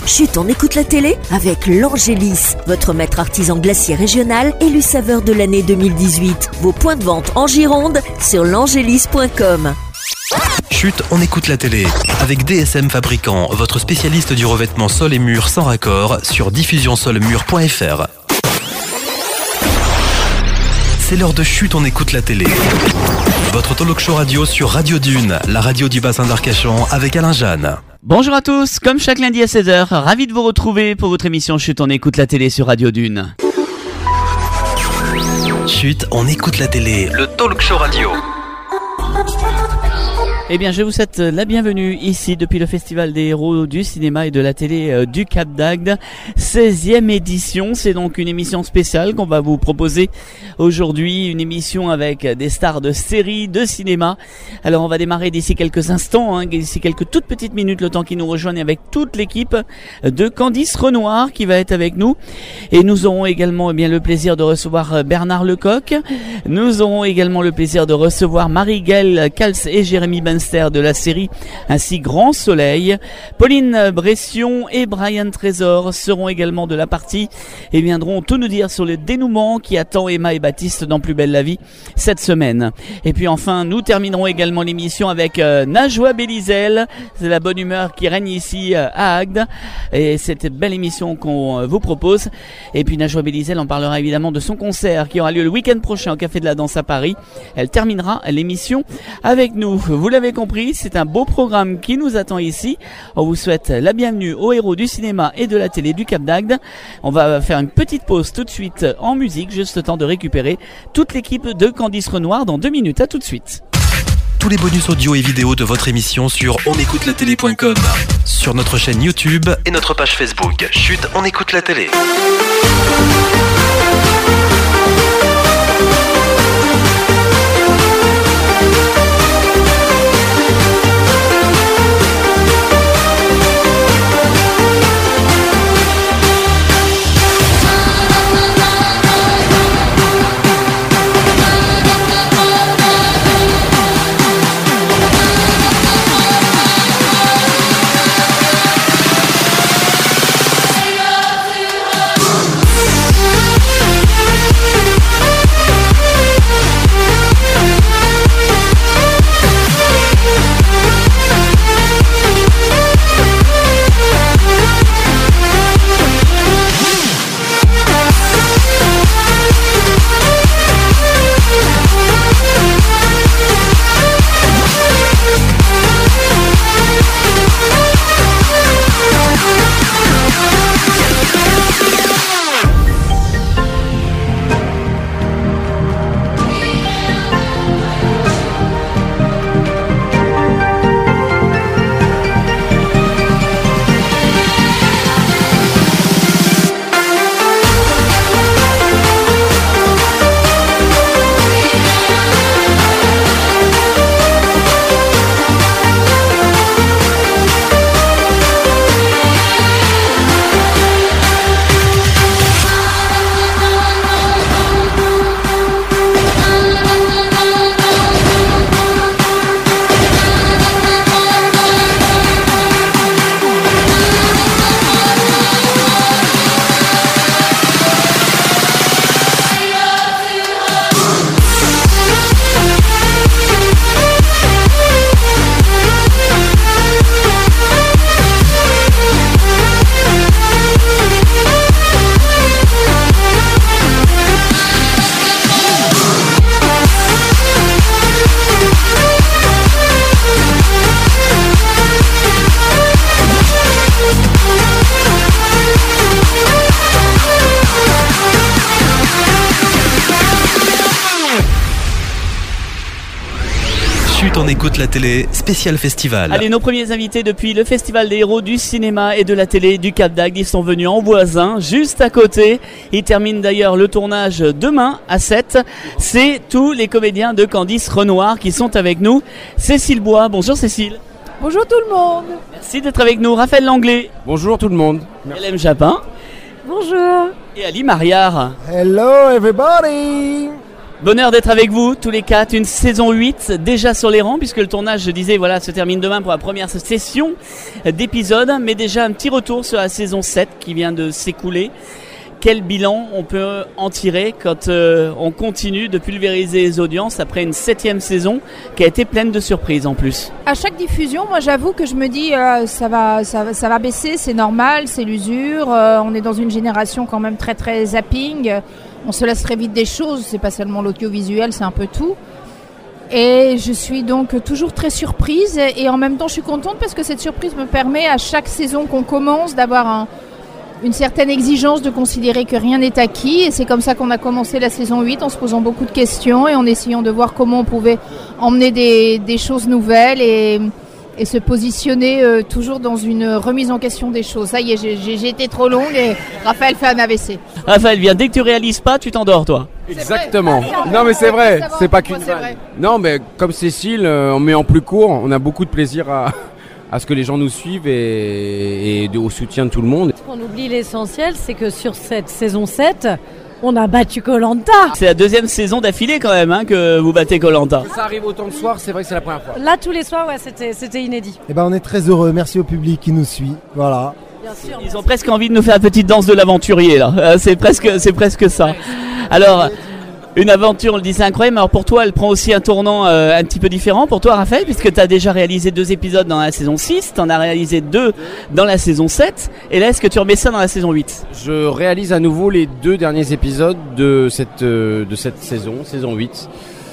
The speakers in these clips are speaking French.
Chut, on écoute la télé avec l'Angélis, votre maître artisan glacier régional élu saveur de l'année 2018. Vos points de vente en Gironde sur l'angélis.com. Chut, on écoute la télé. Avec DSM Fabricant, votre spécialiste du revêtement sol et mur sans raccord sur diffusionsolmur.fr. C'est l'heure de Chut, on écoute la télé. Votre talk show radio sur Radio Dune, la radio du bassin d'Arcachon avec Alain Jeanne. Bonjour à tous, comme chaque lundi à 16h, ravi de vous retrouver pour votre émission Chut, on écoute la télé sur Radio Dune. Chut, on écoute la télé, le talk show radio. Eh bien, je vous souhaite la bienvenue ici depuis le Festival des héros du cinéma et de la télé du Cap d'Agde, 16e édition. C'est donc une émission spéciale qu'on va vous proposer aujourd'hui, une émission avec des stars de séries, de cinéma. Alors, on va démarrer d'ici quelques instants, d'ici quelques toutes petites minutes, le temps qu'ils nous rejoignent avec toute l'équipe de Candice Renoir qui va être avec nous. Et nous aurons également le plaisir de recevoir Bernard Lecoq. Nous aurons également le plaisir de recevoir Marie-Gaëlle Cals et Jérémy Benster de la série ainsi Grand Soleil. Pauline Bression et Brian Trésor seront également de la partie et viendront tout nous dire sur le dénouement qui attend Emma et Baptiste dans Plus belle la vie cette semaine. Et puis enfin, nous terminerons également l'émission avec Najwa Bélizel. C'est la bonne humeur qui règne ici à Agde et cette belle émission qu'on vous propose. Et puis Najwa Bélizel, on parlera évidemment de son concert qui aura lieu le week-end prochain au Café de la Danse à Paris. Elle terminera l'émission avec nous. Vous l'avez compris, c'est un beau programme qui nous attend ici. On vous souhaite la bienvenue aux héros du cinéma et de la télé du Cap d'Agde. On va faire une petite pause tout de suite en musique, juste le temps de récupérer toute l'équipe de Candice Renoir dans 2 minutes. À tout de suite. Tous les bonus audio et vidéo de votre émission sur onécoutelatélé.com, sur notre chaîne YouTube et notre page Facebook. Chut, on écoute la télé. On écoute la télé, spécial festival. Allez, nos premiers invités depuis le Festival des héros du cinéma et de la télé du Cap d'Agde, ils sont venus en voisin, juste à côté. Ils terminent d'ailleurs le tournage demain à 7. C'est tous les comédiens de Candice Renoir qui sont avec nous. Cécile Bois, bonjour Cécile. Bonjour tout le monde. Merci d'être avec nous. Raphaël Langlais. Bonjour tout le monde. Hélène Japin. Bonjour. Et Ali Mariard. Hello everybody. Bonheur d'être avec vous, tous les quatre, une saison 8 déjà sur les rangs, puisque le tournage, je disais, voilà, se termine demain pour la première session d'épisodes, mais déjà un petit retour sur la saison 7 qui vient de s'écouler. Quel bilan on peut en tirer quand on continue de pulvériser les audiences après une 7e saison qui a été pleine de surprises en plus? À chaque diffusion, moi j'avoue que je me dis ça va baisser, c'est normal, c'est l'usure. On est dans une génération quand même très très zapping. On se laisse très vite des choses, c'est pas seulement l'audiovisuel, c'est un peu tout. Et je suis donc toujours très surprise et en même temps je suis contente parce que cette surprise me permet à chaque saison qu'on commence d'avoir une certaine exigence de considérer que rien n'est acquis, et c'est comme ça qu'on a commencé la saison 8 en se posant beaucoup de questions et en essayant de voir comment on pouvait emmener des choses nouvelles et se positionner toujours dans une remise en question des choses. Ça y est, j'ai été trop longue et Raphaël fait un AVC. Raphaël, viens, dès que tu réalises pas, tu t'endors toi. Exactement. Non mais c'est vrai, c'est pas qu'une vanne. Non mais comme Cécile, mais en plus court, on a beaucoup de plaisir à ce que les gens nous suivent et au soutien de tout le monde. Ce qu'on oublie l'essentiel, c'est que sur cette saison 7, on a battu Koh-Lanta. C'est la 2e saison d'affilée quand même que vous battez Koh-Lanta. Ça arrive autant de soirs, c'est vrai que c'est la première fois. Là, tous les soirs, ouais, c'était inédit. Eh ben, on est très heureux. Merci au public qui nous suit. Voilà. Bien sûr. Ils ont presque envie de nous faire la petite danse de l'aventurier là. C'est presque ça. Alors, une aventure, on le disait, incroyable. Alors pour toi, elle prend aussi un tournant un petit peu différent. Pour toi, Raphaël, puisque tu as déjà réalisé 2 épisodes dans la saison 6, tu en as réalisé 2 dans la saison 7. Et là, est-ce que tu remets ça dans la saison 8 ? Je réalise à nouveau les 2 derniers épisodes de cette saison 8.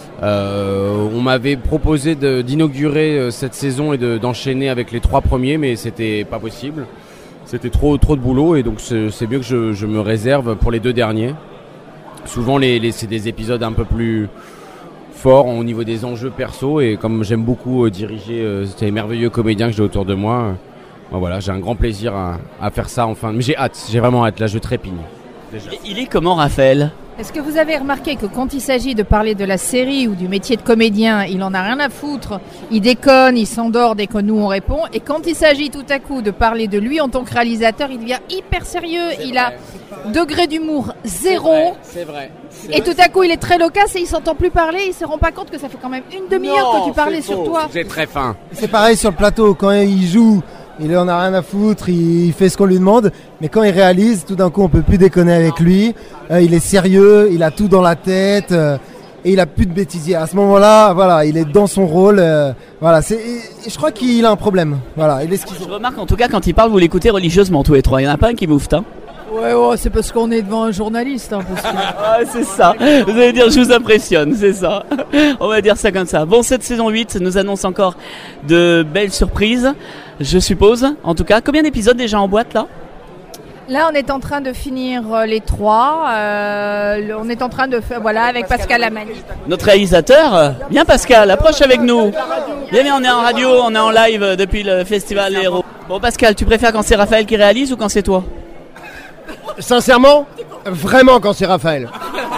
On m'avait proposé d'inaugurer cette saison et d'enchaîner avec les 3 premiers, mais c'était pas possible. C'était trop de boulot et donc c'est mieux que je me réserve pour les 2 derniers. Souvent, c'est des épisodes un peu plus forts au niveau des enjeux perso, et comme j'aime beaucoup diriger ces merveilleux comédiens que j'ai autour de moi, voilà, j'ai un grand plaisir à faire ça enfin. Mais j'ai vraiment hâte, là je trépigne. Déjà. Il est comment, Raphaël ? Est-ce que vous avez remarqué que quand il s'agit de parler de la série ou du métier de comédien, il en a rien à foutre, il déconne, il s'endort dès que nous on répond, et quand il s'agit tout à coup de parler de lui en tant que réalisateur, il devient hyper sérieux, a degré d'humour 0, c'est vrai. Et tout à coup il est très loquace et il s'entend plus parler, il se rend pas compte que ça fait quand même une demi-heure que tu parlais sur toi. Vous êtes très fin. C'est pareil sur le plateau, quand il joue, il en a rien à foutre, il fait ce qu'on lui demande, mais quand il réalise, tout d'un coup on peut plus déconner avec lui, il est sérieux, il a tout dans la tête, et il a plus de bêtisier. À ce moment-là, voilà, il est dans son rôle, voilà, je crois qu'il a un problème, voilà, il est schizo. Je remarque en tout cas quand il parle, vous l'écoutez religieusement tous les 3, il n'y en a pas un qui moufte Ouais, c'est parce qu'on est devant un journaliste. Parce que... Ah, c'est ça, vous allez dire je vous impressionne, c'est ça. On va dire ça comme ça. Bon, cette saison 8 nous annonce encore de belles surprises, je suppose. En tout cas, combien d'épisodes déjà en boîte là ? Là, on est en train de finir les 3. On est en train de faire, voilà, avec Pascal Lamani. Notre réalisateur, bien Pascal, approche avec nous. Bien, on est en radio, on est en live depuis le Festival des Héros. Bon Pascal, tu préfères quand c'est Raphaël qui réalise ou quand c'est toi ? Sincèrement, vraiment quand c'est Raphaël.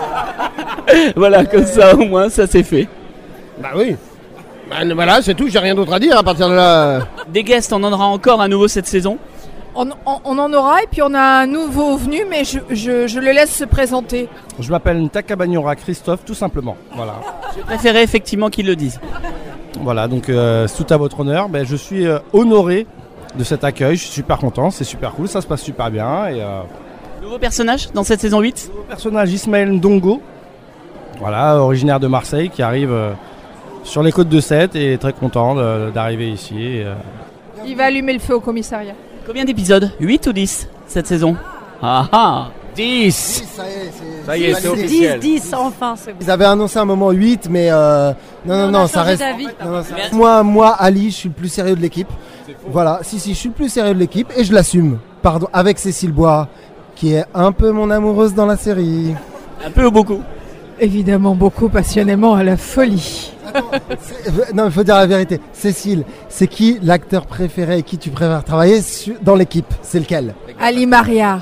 Voilà, comme ça au moins, ça c'est fait. Bah oui. Bah, voilà, c'est tout, j'ai rien d'autre à dire à partir de là. Des guests, on en aura encore à nouveau cette saison ? On en aura, et puis on a un nouveau venu, mais je le laisse se présenter. Je m'appelle Ntaka Banyora Christophe, tout simplement. Voilà. Je préférais effectivement qu'ils le disent. Voilà, donc c'est tout à votre honneur. Je suis honoré de cet accueil, je suis super content, c'est super cool, ça se passe super bien. Et, nouveau personnage dans cette saison 8 ? Nouveau personnage, Ismaël Ndongo, voilà, originaire de Marseille, qui arrive sur les côtes de Sète et est très content d'arriver ici. Il va allumer le feu au commissariat. Combien d'épisodes ? 8 ou 10 cette saison ? Ah ah 10 Ça y est, c'est officiel. 10, enfin. C'est bon. Ils avaient annoncé un moment 8, mais non, ça reste... Non, ça reste... Moi, Ali, je suis le plus sérieux de l'équipe. Voilà, si, je suis le plus sérieux de l'équipe et je l'assume. Pardon, avec Cécile Bois, qui est un peu mon amoureuse dans la série. Un peu ou beaucoup ? Évidemment, beaucoup, passionnément, à la folie. Non, il faut dire la vérité. Cécile, c'est qui l'acteur préféré et qui tu préfères travailler dans l'équipe ? C'est lequel ? Ali Maria.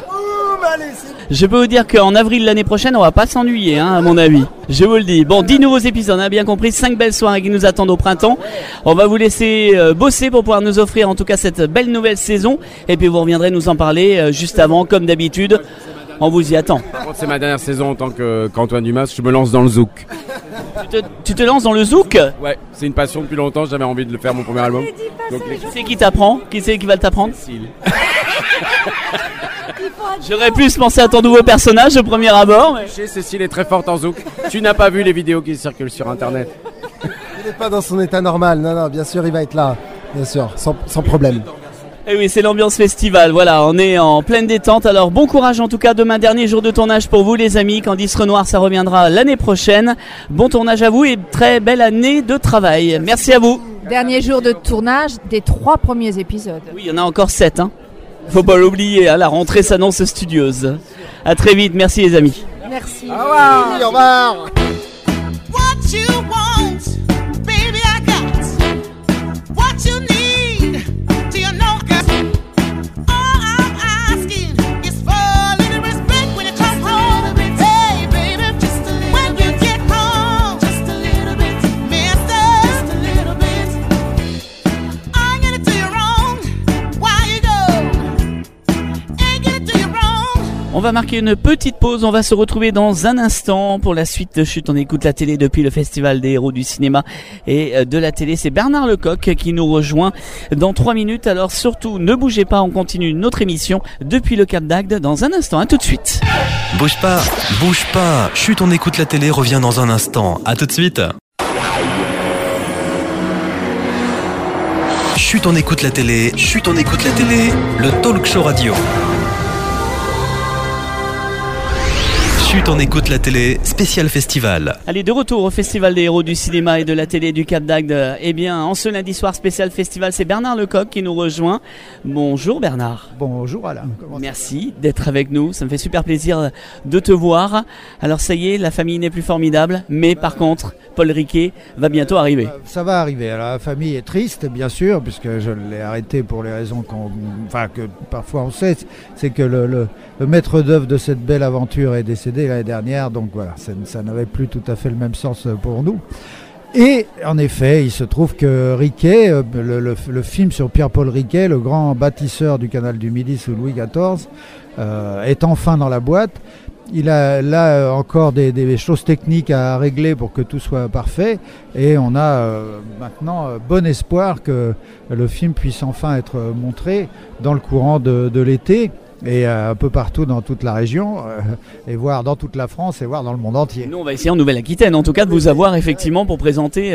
Je peux vous dire qu'en avril l'année prochaine, on va pas s'ennuyer, à mon avis. Je vous le dis. Bon, 10 nouveaux épisodes, on a bien compris. 5 belles soirées qui nous attendent au printemps. On va vous laisser bosser pour pouvoir nous offrir en tout cas cette belle nouvelle saison. Et puis vous reviendrez nous en parler juste avant, comme d'habitude. On vous y attend. Par contre, c'est ma dernière saison en tant qu'Antoine Dumas. Je me lance dans le zouk. Tu te lances dans le zouk? Ouais, c'est une passion depuis longtemps. J'avais envie de le faire mon premier album. Donc, C'est qui t'apprend? Qui c'est qui va t'apprendre? J'aurais plus pensé à ton nouveau personnage au premier abord. Mais... Cécile est très forte en zouk. Tu n'as pas vu les vidéos qui circulent sur internet. Il n'est pas dans son état normal. Non, bien sûr, il va être là. Bien sûr, sans problème. Et oui, c'est l'ambiance festival. Voilà, on est en pleine détente. Alors, bon courage en tout cas. Demain, dernier jour de tournage pour vous, les amis. Candice Renoir, ça reviendra l'année prochaine. Bon tournage à vous et très belle année de travail. Merci à vous. Dernier jour de tournage des 3 premiers épisodes. Oui, il y en a encore 7. Faut pas l'oublier. La rentrée s'annonce studieuse. À très vite. Merci les amis. Merci. Au revoir. Au revoir. What you want, baby, I got. What you need, do you know? All I'm asking is for a little respect when you come home. Hey, baby, just a little when you get home, just a little bit, mister, just a little bit. I get it to you wrong, why you go? Ain't get it to you wrong. On va marquer une petite pause, on va se retrouver dans un instant pour la suite de Chut, on écoute la télé depuis le Festival des héros du cinéma et de la télé. C'est Bernard Lecoq qui nous rejoint dans 3 minutes, alors surtout ne bougez pas, on continue notre émission depuis le Cap d'Agde dans un instant, à tout de suite. Bouge pas, Chut, on écoute la télé revient dans un instant. À tout de suite. Chut, on écoute la télé, le talk show radio. Chut, on écoute la télé, spécial festival. Allez, de retour au Festival des héros du cinéma et de la télé du Cap d'Agde. Eh bien, en ce lundi soir spécial festival, c'est Bernard Lecoq qui nous rejoint. Bonjour Bernard. Bonjour Alain. Merci d'être avec nous, ça me fait super plaisir de te voir. Alors ça y est, la famille n'est plus formidable, mais par contre, Paul Riquet va bientôt arriver. Ça va arriver. Alors, la famille est triste, bien sûr, puisque je l'ai arrêté pour les raisons que parfois on sait. C'est que le maître d'œuvre de cette belle aventure est décédé l'année dernière, donc voilà, ça n'avait plus tout à fait le même sens pour nous. Et en effet, il se trouve que Riquet, le film sur Pierre-Paul Riquet, le grand bâtisseur du canal du Midi sous Louis XIV, est enfin dans la boîte. Il a là encore des choses techniques à régler pour que tout soit parfait, et on a maintenant bon espoir que le film puisse enfin être montré dans le courant de l'été. Et un peu partout dans toute la région, et voir dans toute la France, et voir dans le monde entier. Nous, on va essayer en Nouvelle-Aquitaine, en tout cas, de vous avoir effectivement pour présenter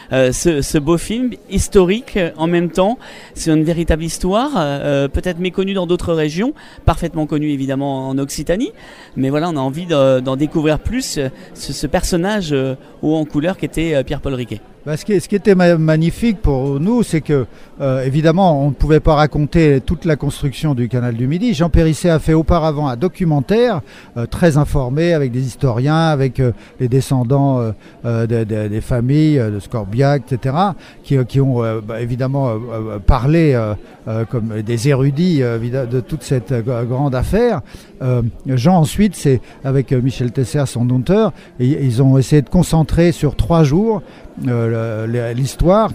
ce beau film historique en même temps. C'est une véritable histoire, peut-être méconnue dans d'autres régions, parfaitement connue évidemment en Occitanie. Mais voilà, on a envie d'en découvrir plus ce personnage haut en couleur qui était Pierre-Paul Riquet. Ce qui était magnifique pour nous, c'est que, évidemment, on ne pouvait pas raconter toute la construction du canal du Midi. Jean Périsset a fait auparavant un documentaire très informé avec des historiens, avec les descendants des familles de Scorbiac, etc., qui ont évidemment parlé comme des érudits de toute cette grande affaire. Jean, ensuite, c'est avec Michel Tesser, son auteur, ils ont essayé de concentrer sur 3 jours l'histoire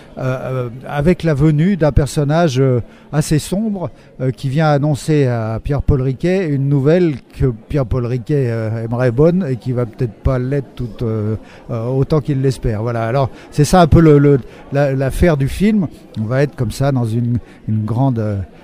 avec la venue d'un personnage assez sombre qui vient annoncer à Pierre-Paul Riquet une nouvelle que Pierre-Paul Riquet aimerait bonne et qui va peut-être pas l'être autant qu'il l'espère. Voilà, alors c'est ça un peu l'affaire du film. On va être comme ça dans une grande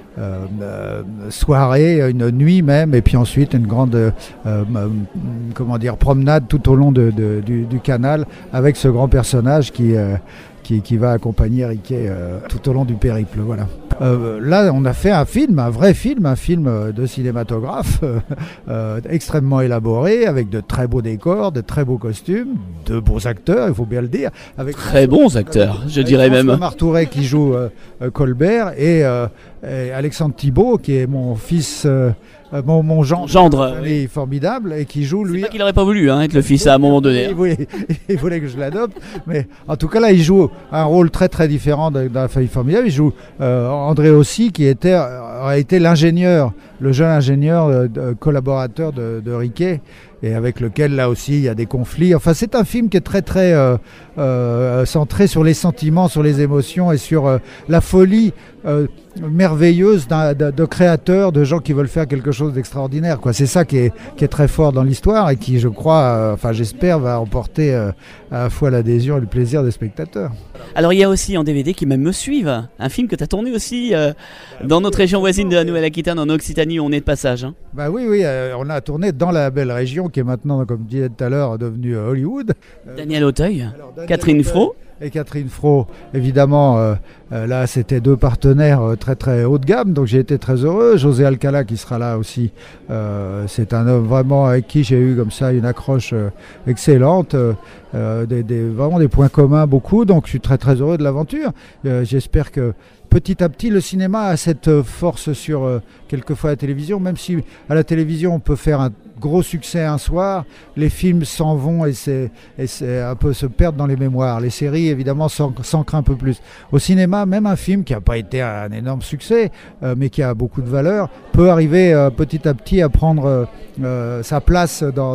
soirée, une nuit même, et puis ensuite une grande promenade tout au long du canal avec ce grand personnage qui va accompagner Riquet tout au long du périple. Voilà. Là, on a fait un vrai film, un film de cinématographe extrêmement élaboré, avec de très beaux décors, de très beaux costumes, de beaux acteurs, il faut bien le dire. Avec très bons acteurs, je dirais même. François Martouret qui joue Colbert et Alexandre Thibault qui est mon fils. Mon gendre, oui. Formidable, et qui joue lui. C'est pas qu'il n'aurait pas voulu être le fils à un moment donné. Il voulait que je l'adopte, mais en tout cas là, il joue un rôle très très différent dans la famille formidable. Il joue André Aussi, qui a été l'ingénieur le jeune ingénieur collaborateur de Riquet, et avec lequel là aussi il y a des conflits. Enfin, c'est un film qui est très très centré sur les sentiments, sur les émotions et sur la folie merveilleuse de créateurs, de gens qui veulent faire quelque chose d'extraordinaire, quoi. C'est ça qui est très fort dans l'histoire et qui, je crois, j'espère, va emporter à la fois l'adhésion et le plaisir des spectateurs. Alors il y a aussi en DVD Qui m'aime me suivent, un film que tu as tourné aussi dans notre région voisine de la Nouvelle-Aquitaine, en Occitanie, où on est de passage. Hein. Bah oui, on a tourné dans la belle région qui est maintenant, comme je disais tout à l'heure, devenue Hollywood. Daniel Auteuil, Catherine Fro. Et Catherine Fro, évidemment, là c'était deux partenaires très très haut de gamme, donc j'ai été très heureux. José Alcala qui sera là aussi, c'est un homme vraiment avec qui j'ai eu comme ça une accroche excellente, vraiment des points communs beaucoup, donc je suis très très heureux de l'aventure. J'espère que petit à petit le cinéma a cette force sur quelquefois la télévision, même si à la télévision on peut faire un gros succès un soir, les films s'en vont et c'est un peu se perdre dans les mémoires. Les séries évidemment s'ancrent un peu plus. Au cinéma, même un film qui n'a pas été un énorme succès, mais qui a beaucoup de valeur, peut arriver petit à petit à prendre sa place dans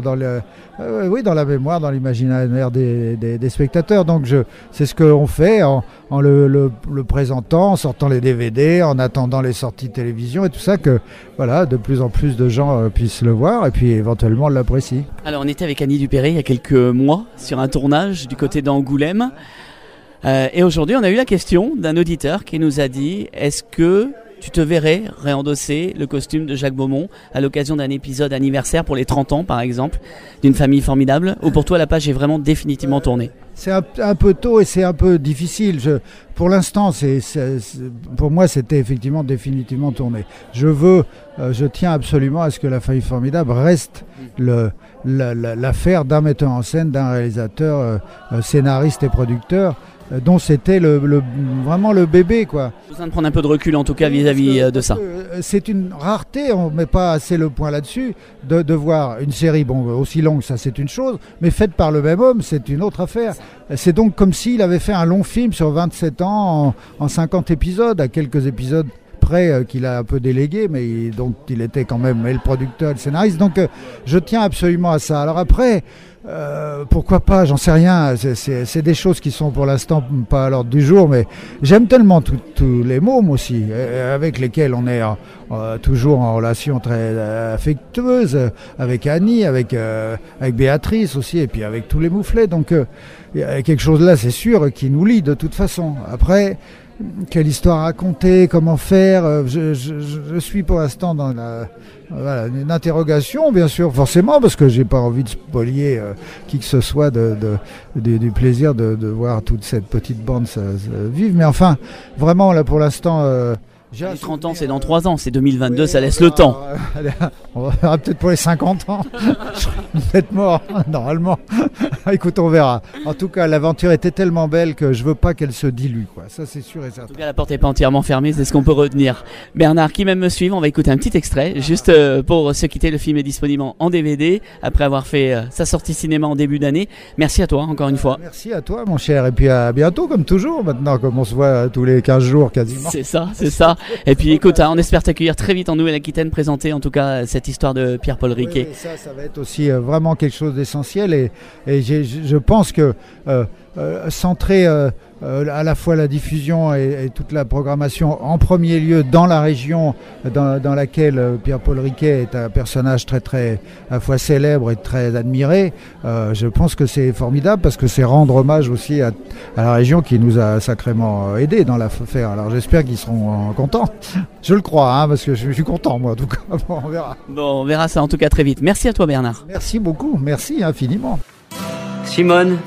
la mémoire, dans l'imaginaire des spectateurs. Donc c'est ce qu'on fait en le présentant, en sortant les DVD, en attendant les sorties de télévision et tout ça, que voilà, de plus en plus de gens puissent le voir et puis éventuellement l'apprécient. Alors on était avec Annie Dupéré il y a quelques mois sur un tournage du côté d'Angoulême et aujourd'hui on a eu la question d'un auditeur qui nous a dit: est-ce que tu te verrais réendosser le costume de Jacques Beaumont à l'occasion d'un épisode anniversaire pour les 30 ans par exemple d'une famille formidable, ou pour toi la page est vraiment définitivement tournée? C'est un peu tôt et c'est un peu difficile. Pour l'instant, pour moi, c'était effectivement définitivement tourné. Je tiens absolument à ce que la famille formidable reste l'affaire d'un metteur en scène, d'un réalisateur, scénariste et producteur, dont c'était vraiment le bébé, quoi. Besoin de prendre un peu de recul en tout cas vis-à-vis de ça. C'est une rareté, on ne met pas assez le point là-dessus, de voir une série aussi longue, ça c'est une chose, mais faite par le même homme, c'est une autre affaire. C'est donc comme s'il avait fait un long film sur 27 ans en 50 épisodes, à quelques épisodes près qu'il a un peu délégué, mais dont il était quand même le producteur et le scénariste. Donc je tiens absolument à ça. Alors après, pourquoi pas, j'en sais rien, c'est des choses qui sont pour l'instant pas à l'ordre du jour, mais j'aime tellement tous les mômes aussi, avec lesquels on est toujours en relation très affectueuse, avec Annie, avec Béatrice aussi, et puis avec tous les mouflets, donc il y a quelque chose là, c'est sûr, qui nous lie de toute façon. Après, quelle histoire raconter, comment faire, je suis pour l'instant dans une interrogation, bien sûr, forcément, parce que j'ai pas envie de spolier qui que ce soit du plaisir de voir toute cette petite bande vivre, mais enfin, vraiment, là, pour l'instant... Les 30 ans, c'est dans 3 ans, c'est 2022, oui, ça laisse le temps. On verra peut-être pour les 50 ans. Je serai peut-être mort, normalement. Écoute, on verra. En tout cas, l'aventure était tellement belle que je veux pas qu'elle se dilue, quoi. Ça, c'est sûr et certain. En tout cas, la porte n'est pas entièrement fermée, c'est ce qu'on peut retenir. Bernard, qui m'aime me suivre, on va écouter un petit extrait, juste pour se quitter. Le film est disponible en DVD, après avoir fait sa sortie cinéma en début d'année. Merci à toi, encore une fois. Merci à toi, mon cher. Et puis à bientôt, comme toujours, maintenant, comme on se voit tous les 15 jours, quasiment. C'est ça, c'est ça. Et puis écoute, on espère t'accueillir très vite en Nouvelle-Aquitaine, présenter en tout cas cette histoire de Pierre-Paul Riquet. Oui, ça va être aussi vraiment quelque chose d'essentiel et je pense que centrer à la fois la diffusion et toute la programmation en premier lieu dans la région dans laquelle Pierre-Paul Riquet est un personnage très très à la fois célèbre et très admiré, je pense que c'est formidable parce que c'est rendre hommage aussi à la région qui nous a sacrément aidés dans l'affaire. Alors j'espère qu'ils seront contents, je le crois, parce que je suis content moi en tout cas. Bon, on verra. Bon, on verra ça en tout cas très vite. Merci à toi Bernard. Merci beaucoup, merci infiniment. Simone.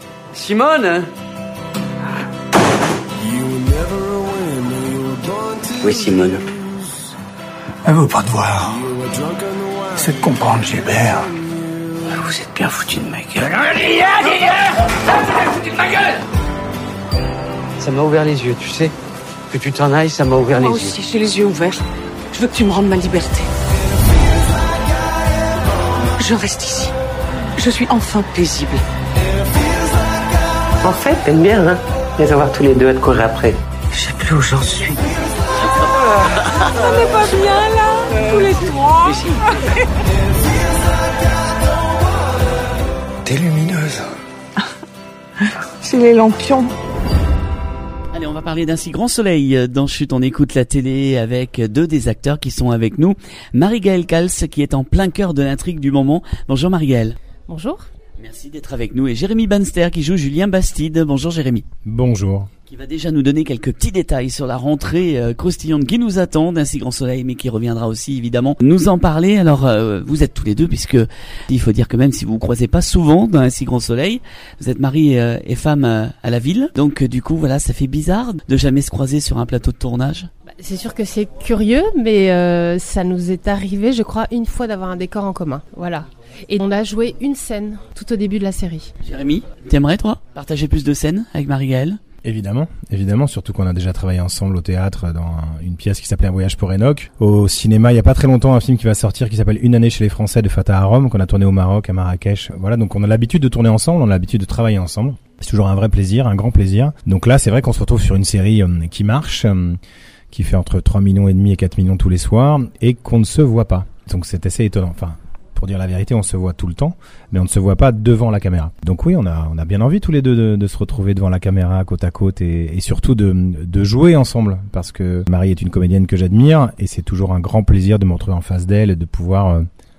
Oui, Simone. Elle veut pas te voir. C'est de comprendre, Gilbert. Vous êtes bien foutu de ma gueule. Ça m'a ouvert les yeux, tu sais. Que tu t'en ailles, ça m'a ouvert les yeux. Moi aussi, j'ai les yeux ouverts. Je veux que tu me rendes ma liberté. Je reste ici. Je suis enfin paisible. En fait, t'aimes bien, hein, les avoir tous les deux à te courir après. Je sais plus où j'en suis. On n'est pas bien là, tous les ici. T'es lumineuse. C'est les lampions. Allez, on va parler d'un si grand soleil. Dans Chut, on écoute la télé avec deux des acteurs qui sont avec nous. Marie-Gaëlle Cals, qui est en plein cœur de l'intrigue du moment. Bonjour Marie-Gaëlle. Bonjour. Merci d'être avec nous. Et Jérémy Banster qui joue Julien Bastide. Bonjour Jérémy. Bonjour. Qui va déjà nous donner quelques petits détails sur la rentrée croustillante qui nous attend d'un si grand soleil, mais qui reviendra aussi évidemment nous en parler. Alors vous êtes tous les deux, puisque il faut dire que même si vous vous croisez pas souvent dans un si grand soleil, vous êtes mari et femme à la ville. Donc du coup voilà, ça fait bizarre de jamais se croiser sur un plateau de tournage. C'est sûr que c'est curieux, mais ça nous est arrivé, je crois, une fois d'avoir un décor en commun. Voilà. Et on a joué une scène tout au début de la série. Jérémy, t'aimerais toi partager plus de scènes avec Marie-Gaëlle ? Évidemment, surtout qu'on a déjà travaillé ensemble au théâtre dans une pièce qui s'appelait Un voyage pour Enoch. Au cinéma, il y a pas très longtemps, un film qui va sortir qui s'appelle Une année chez les Français de Fatah Harom, qu'on a tourné au Maroc, à Marrakech. Voilà, donc on a l'habitude de tourner ensemble, on a l'habitude de travailler ensemble. C'est toujours un vrai plaisir, un grand plaisir. Donc là, c'est vrai qu'on se retrouve sur une série qui marche, qui fait entre 3,5 millions et 4 millions tous les soirs, et qu'on ne se voit pas. Donc c'est assez étonnant. Enfin, pour dire la vérité, on se voit tout le temps, mais on ne se voit pas devant la caméra. Donc oui, on a bien envie tous les deux de se retrouver devant la caméra, côte à côte, et surtout de jouer ensemble, parce que Marie est une comédienne que j'admire, et c'est toujours un grand plaisir de me retrouver en face d'elle et de pouvoir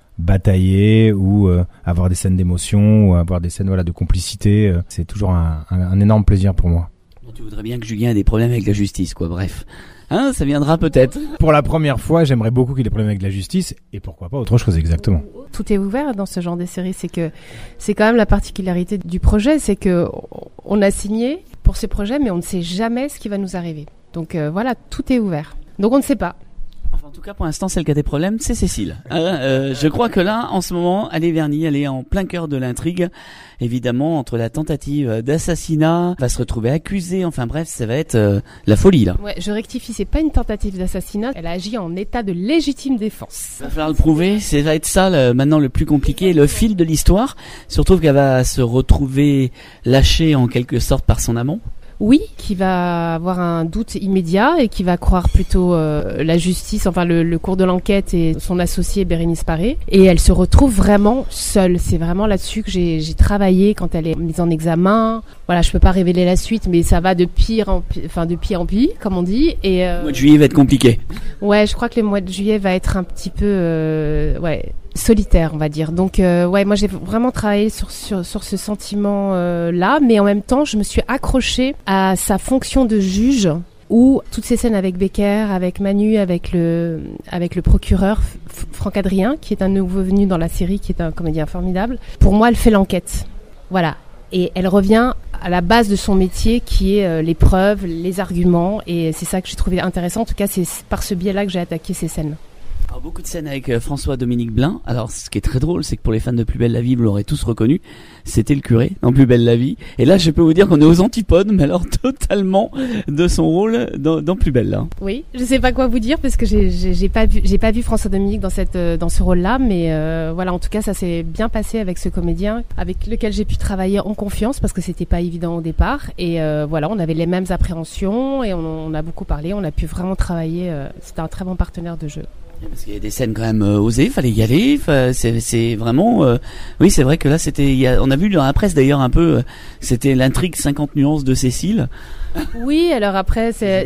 batailler ou avoir des scènes d'émotion ou avoir des scènes de complicité. C'est toujours un énorme plaisir pour moi. Tu voudrais bien que Julien ait des problèmes avec la justice, quoi. Bref. Ça viendra peut-être. Pour la première fois, j'aimerais beaucoup qu'il ait des problèmes avec la justice, et pourquoi pas autre chose, exactement. Tout est ouvert dans ce genre de série, c'est que c'est quand même la particularité du projet, c'est que on a signé pour ce projet, mais on ne sait jamais ce qui va nous arriver. Donc voilà, tout est ouvert. Donc on ne sait pas. Enfin, en tout cas, pour l'instant, celle qui a des problèmes, c'est Cécile. Je crois que là, en ce moment, elle est vernie, elle est en plein cœur de l'intrigue. Évidemment, entre la tentative d'assassinat, va se retrouver accusée. Enfin bref, ça va être la folie là. Ouais, je rectifie, c'est pas une tentative d'assassinat. Elle a agi en état de légitime défense. Il va falloir le prouver. Ça va être ça maintenant le plus compliqué, le fil de l'histoire. Surtout qu'elle va se retrouver lâchée en quelque sorte par son amant. Oui, qui va avoir un doute immédiat et qui va croire plutôt la justice, enfin le cours de l'enquête et son associé Bérénice Paré. Et elle se retrouve vraiment seule. C'est vraiment là-dessus que j'ai travaillé quand elle est mise en examen. Voilà, je peux pas révéler la suite, mais ça va de pire en pire, comme on dit. Et le mois de juillet va être compliqué. Ouais, je crois que le mois de juillet va être un petit peu solitaire, on va dire. Donc moi j'ai vraiment travaillé sur ce sentiment là, mais en même temps je me suis accrochée à sa fonction de juge, où toutes ces scènes avec Becker, avec Manu, avec le procureur Franck Adrien, qui est un nouveau venu dans la série, qui est un comédien formidable. Pour moi, elle fait l'enquête. Voilà. Et elle revient à la base de son métier, qui est les preuves, les arguments, et c'est ça que j'ai trouvé intéressant. En tout cas, c'est par ce biais-là que j'ai attaqué ces scènes. Alors, beaucoup de scènes avec François-Dominique Blin. Alors, ce qui est très drôle, c'est que pour les fans de Plus belle la vie, vous l'aurez tous reconnu, c'était le curé dans Plus belle la vie. Et là, je peux vous dire qu'on est aux antipodes, mais alors totalement de son rôle dans Plus belle là. Oui, je sais pas quoi vous dire parce que j'ai pas vu François-Dominique dans ce rôle-là, mais voilà, en tout cas, ça s'est bien passé avec ce comédien avec lequel j'ai pu travailler en confiance parce que c'était pas évident au départ. Et voilà, on avait les mêmes appréhensions et on a beaucoup parlé, on a pu vraiment travailler. C'était un très bon partenaire de jeu. Parce qu'il y a des scènes quand même osées, fallait y aller. C'est vraiment, oui, c'est vrai que là on a vu dans la presse d'ailleurs un peu, c'était l'intrigue 50 nuances de Cécile. Oui, alors après c'est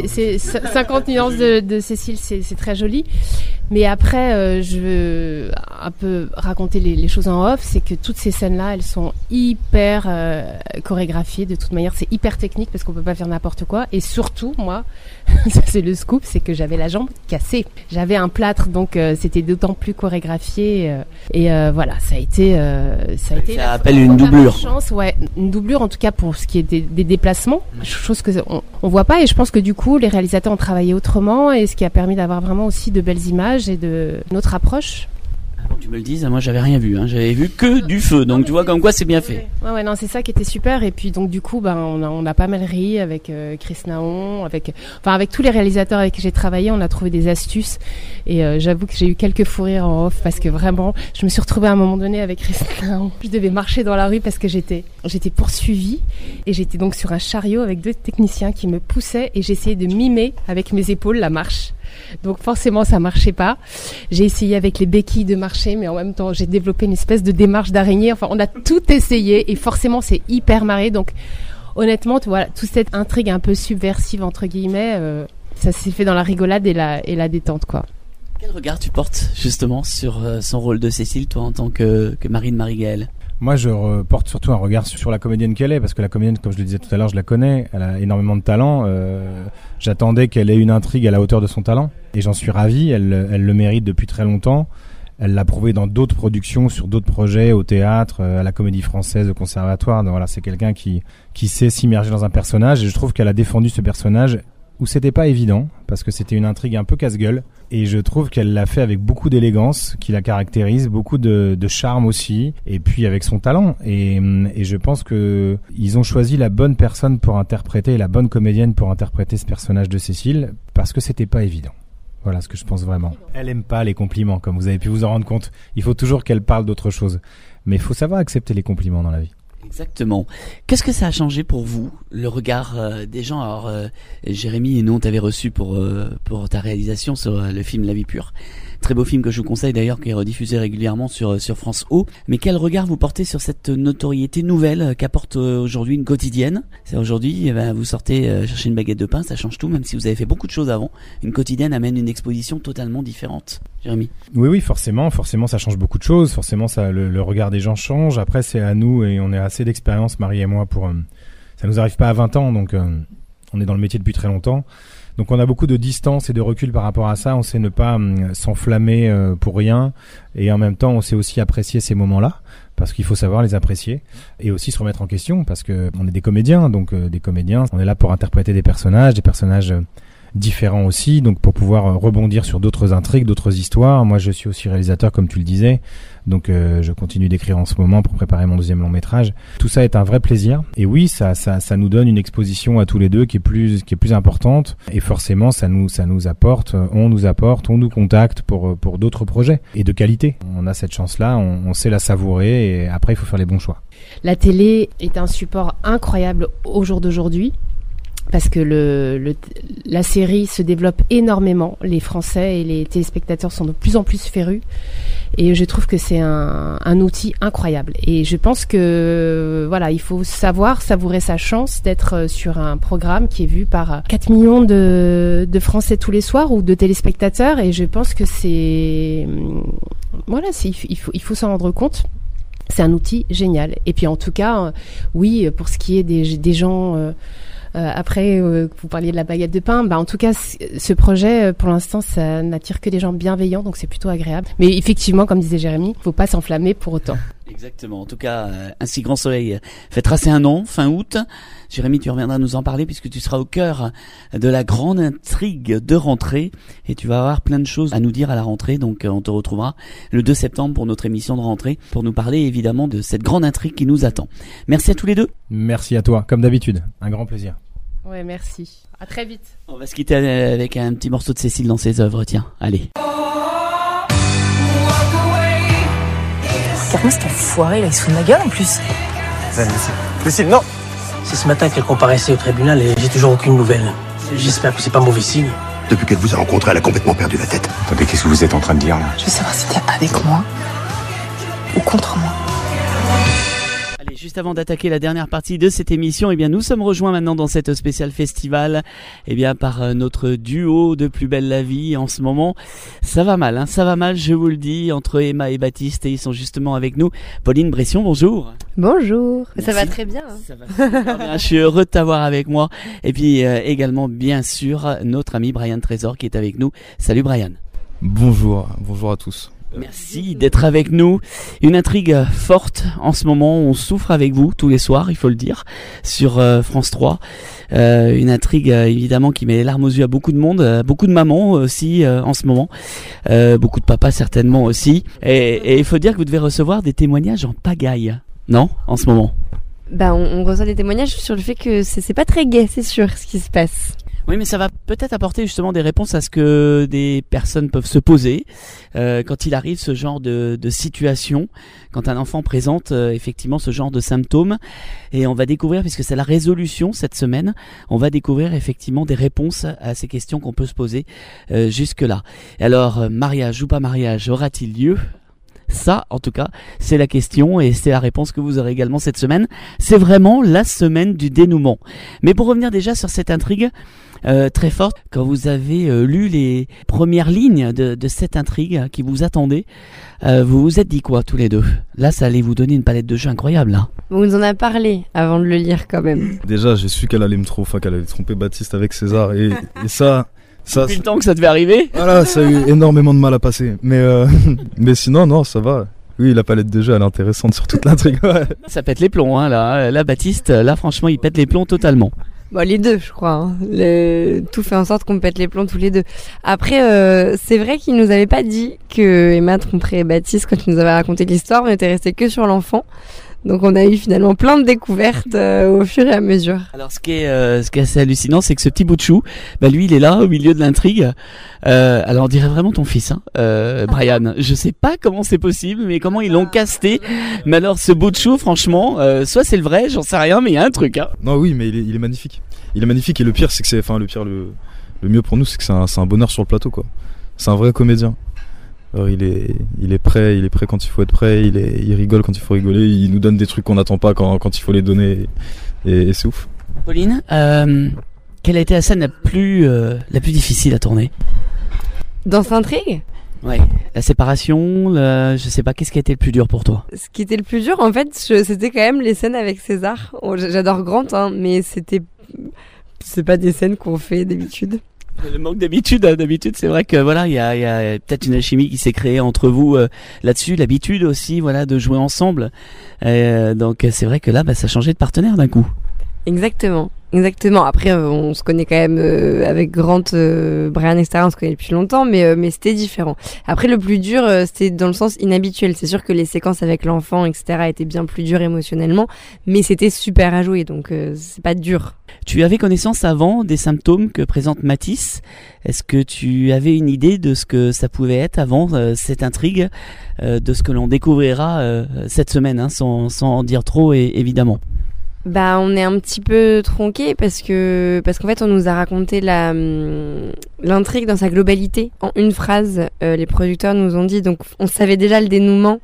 50 nuances de Cécile, c'est très joli. Mais après, je veux un peu raconter les choses en off, c'est que toutes ces scènes-là, elles sont hyper chorégraphiées. De toute manière, c'est hyper technique parce qu'on peut pas faire n'importe quoi. Et surtout, moi, ça c'est le scoop, c'est que j'avais la jambe cassée. J'avais un plâtre, donc c'était d'autant plus chorégraphié. Et voilà, ça a été. Ça appelle une doublure. Chance, ouais, une doublure en tout cas pour ce qui est des déplacements, chose que on voit pas. Et je pense que du coup, les réalisateurs ont travaillé autrement, et ce qui a permis d'avoir vraiment aussi de belles images et de notre approche. Avant que tu me le dises, moi j'avais rien vu, j'avais vu que du feu, donc tu vois comme quoi c'est bien fait. Ouais, non, c'est ça qui était super. Et puis donc du coup, on a pas mal ri avec Chris Naon, avec tous les réalisateurs avec qui j'ai travaillé, on a trouvé des astuces. Et j'avoue que j'ai eu quelques fous rires en off parce que vraiment, je me suis retrouvée à un moment donné avec Chris Naon. Je devais marcher dans la rue parce que j'étais poursuivie et j'étais donc sur un chariot avec 2 techniciens qui me poussaient et j'essayais de mimer avec mes épaules la marche. Donc forcément, ça marchait pas. J'ai essayé avec les béquilles de marcher, mais en même temps, j'ai développé une espèce de démarche d'araignée. Enfin, on a tout essayé et forcément, c'est hyper marré. Donc honnêtement, voilà, toute cette intrigue un peu subversive entre guillemets, ça s'est fait dans la rigolade et la détente, quoi. Quel regard tu portes justement sur son rôle de Cécile, toi, en tant que Marine Marie-Gaëlle? Moi, je porte surtout un regard sur la comédienne qu'elle est, parce que la comédienne, comme je le disais tout à l'heure, je la connais, elle a énormément de talent. J'attendais qu'elle ait une intrigue à la hauteur de son talent, et j'en suis ravi. Elle le mérite depuis très longtemps. Elle l'a prouvé dans d'autres productions, sur d'autres projets, au théâtre, à la Comédie Française, au Conservatoire. Donc voilà, c'est quelqu'un qui sait s'immerger dans un personnage, et je trouve qu'elle a défendu ce personnage où c'était pas évident, parce que c'était une intrigue un peu casse-gueule, et je trouve qu'elle l'a fait avec beaucoup d'élégance, qui la caractérise, beaucoup de charme aussi, et puis avec son talent, et je pense que ils ont choisi la bonne personne pour interpréter, la bonne comédienne pour interpréter ce personnage de Cécile, parce que c'était pas évident. Voilà ce que je pense vraiment. Elle aime pas les compliments, comme vous avez pu vous en rendre compte. Il faut toujours qu'elle parle d'autre chose, mais il faut savoir accepter les compliments dans la vie. Exactement. Qu'est-ce que ça a changé pour vous, le regard des gens? Alors, Jérémy, et nous on t'avait reçu pour ta réalisation sur le film La Vie Pure. Très beau film que je vous conseille d'ailleurs, qui est rediffusé régulièrement sur France O. Mais quel regard vous portez sur cette notoriété nouvelle qu'apporte aujourd'hui une quotidienne? C'est aujourd'hui, vous sortez chercher une baguette de pain, ça change tout, même si vous avez fait beaucoup de choses avant. Une quotidienne amène une exposition totalement différente. Jérémy? Oui, forcément ça change beaucoup de choses. Forcément, le regard des gens change. Après, c'est à nous, et on a assez d'expérience, Marie et moi, pour ça nous arrive pas à 20 ans, donc on est dans le métier depuis très longtemps. Donc on a beaucoup de distance et de recul par rapport à ça. On sait ne pas s'enflammer pour rien, et en même temps on sait aussi apprécier ces moments-là, parce qu'il faut savoir les apprécier, et aussi se remettre en question, parce que on est des comédiens, donc des comédiens, on est là pour interpréter des personnages différents aussi, donc pour pouvoir rebondir sur d'autres intrigues, d'autres histoires. Moi je suis aussi réalisateur, comme tu le disais, donc je continue d'écrire en ce moment pour préparer mon deuxième long métrage. Tout ça est un vrai plaisir, et oui, ça nous donne une exposition à tous les deux qui est plus importante, et forcément ça nous apporte, on nous contacte pour d'autres projets, et de qualité. On a cette chance-là, on sait la savourer, et après il faut faire les bons choix. La télé est un support incroyable au jour d'aujourd'hui, parce que la série se développe énormément. Les Français et les téléspectateurs sont de plus en plus férus, et je trouve que c'est un outil incroyable. Et je pense que voilà, il faut savoir savourer sa chance d'être sur un programme qui est vu par 4 millions de Français tous les soirs, ou de téléspectateurs, et je pense que il faut s'en rendre compte. C'est un outil génial. Et puis en tout cas, oui, pour ce qui est des gens... après, vous parliez de la baguette de pain. En tout cas, ce projet, pour l'instant, ça n'attire que des gens bienveillants, donc c'est plutôt agréable. Mais effectivement, comme disait Jérémy, faut pas s'enflammer pour autant. Exactement. En tout cas, Un si grand soleil fait tracer un nom, fin août. Jérémy, tu reviendras nous en parler, puisque tu seras au cœur de la grande intrigue de rentrée, et tu vas avoir plein de choses à nous dire à la rentrée. Donc on te retrouvera le 2 septembre pour notre émission de rentrée, pour nous parler évidemment de cette grande intrigue qui nous attend. Merci à tous les deux. Merci à toi, comme d'habitude. Un grand plaisir. Ouais, merci. À très vite. On va se quitter avec un petit morceau de Cécile dans ses œuvres. Tiens, allez. Regarde-moi cet enfoiré là, il se fout de ma gueule en plus. Cécile, non. C'est ce matin qu'elle comparaissait au tribunal et j'ai toujours aucune nouvelle. J'espère que c'est pas mauvais signe. Depuis qu'elle vous a rencontré, elle a complètement perdu la tête. Attendez, qu'est-ce que vous êtes en train de dire là? Je veux savoir si t'es avec moi ou contre moi. Allez, juste avant d'attaquer la dernière partie de cette émission, nous sommes rejoints maintenant dans cette spéciale festival, par notre duo de Plus belle la vie en ce moment. Ça va mal, ça va mal, je vous le dis, entre Emma et Baptiste, et ils sont justement avec nous. Pauline Bression, bonjour. Bonjour. Merci. Ça va très bien. Ça va super bien. Je suis heureux de t'avoir avec moi. Et puis également, bien sûr, notre ami Brian Trésor qui est avec nous. Salut Brian. Bonjour à tous. Merci d'être avec nous. Une intrigue forte en ce moment. On souffre avec vous tous les soirs, il faut le dire, sur France 3. Une intrigue évidemment qui met les larmes aux yeux à beaucoup de monde, beaucoup de mamans aussi en ce moment, beaucoup de papas certainement aussi. Et il faut dire que vous devez recevoir des témoignages en pagaille, non, en ce moment? On reçoit des témoignages sur le fait que c'est pas très gai, c'est sûr, ce qui se passe. Oui, mais ça va peut-être apporter justement des réponses à ce que des personnes peuvent se poser quand il arrive ce genre de situation, quand un enfant présente effectivement ce genre de symptômes. Et on va découvrir, puisque c'est la résolution cette semaine, on va découvrir effectivement des réponses à ces questions qu'on peut se poser jusque-là. Alors, mariage ou pas mariage, aura-t-il lieu ? Ça, en tout cas, c'est la question et c'est la réponse que vous aurez également cette semaine. C'est vraiment la semaine du dénouement. Mais pour revenir déjà sur cette intrigue très forte, quand vous avez lu les premières lignes de cette intrigue qui vous attendait, vous vous êtes dit quoi tous les deux ? Là, ça allait vous donner une palette de jeux incroyable. Là. On nous en a parlé avant de le lire quand même. Déjà, j'ai su qu'elle allait qu'elle allait tromper Baptiste avec César et ça... Depuis le temps que ça devait arriver. Voilà, ça a eu énormément de mal à passer. Mais sinon, non, ça va. Oui, la palette de jeux, elle est intéressante sur toute l'intrigue. Ouais. Ça pète les plombs, hein, là. Là, Baptiste, là, franchement, il pète les plombs totalement. Bon, les deux, je crois. Hein. Tout fait en sorte qu'on pète les plombs tous les deux. Après, c'est vrai qu'il nous avait pas dit que Emma tromperait Baptiste quand il nous avait raconté l'histoire. On était resté que sur l'enfant. Donc on a eu finalement plein de découvertes au fur et à mesure. Alors ce qui est assez hallucinant, c'est que ce petit bout de chou, lui il est là au milieu de l'intrigue. Alors on dirait vraiment ton fils, hein, Brian. Je sais pas comment c'est possible, mais comment ils l'ont casté. Mais alors ce bout de chou, franchement, soit c'est le vrai, j'en sais rien, mais il y a un truc. Hein. Non oui, mais il est magnifique. Il est magnifique et le pire c'est que le mieux pour nous c'est que c'est un bonheur sur le plateau quoi. C'est un vrai comédien. Alors il est prêt quand il faut être prêt, il rigole quand il faut rigoler, il nous donne des trucs qu'on n'attend pas quand il faut les donner et c'est ouf. Pauline, quelle a été la scène la plus difficile à tourner ? Dans cette intrigue ? Ouais, la séparation, je sais pas, qu'est-ce qui a été le plus dur pour toi ? Ce qui était le plus dur en fait, c'était quand même les scènes avec César. J'adore Grant hein, mais c'est pas des scènes qu'on fait d'habitude. Le manque d'habitude, c'est vrai que voilà, il y a peut-être une alchimie qui s'est créée entre vous là-dessus, l'habitude aussi, voilà, de jouer ensemble. Donc c'est vrai que là, ça changeait de partenaire d'un coup. Exactement. Après, on se connaît quand même avec Grant, Brian, etc. On se connaît depuis longtemps, mais c'était différent. Après, le plus dur, c'était dans le sens inhabituel. C'est sûr que les séquences avec l'enfant, etc., étaient bien plus dures émotionnellement, mais c'était super à jouer, donc c'est pas dur. Tu avais connaissance avant des symptômes que présente Mathis. Est-ce que tu avais une idée de ce que ça pouvait être avant cette intrigue, de ce que l'on découvrira cette semaine, hein, sans en dire trop, évidemment? On est un petit peu tronqué parce qu'en fait on nous a raconté l'intrigue dans sa globalité en une phrase. Les producteurs nous ont dit, donc on savait déjà le dénouement.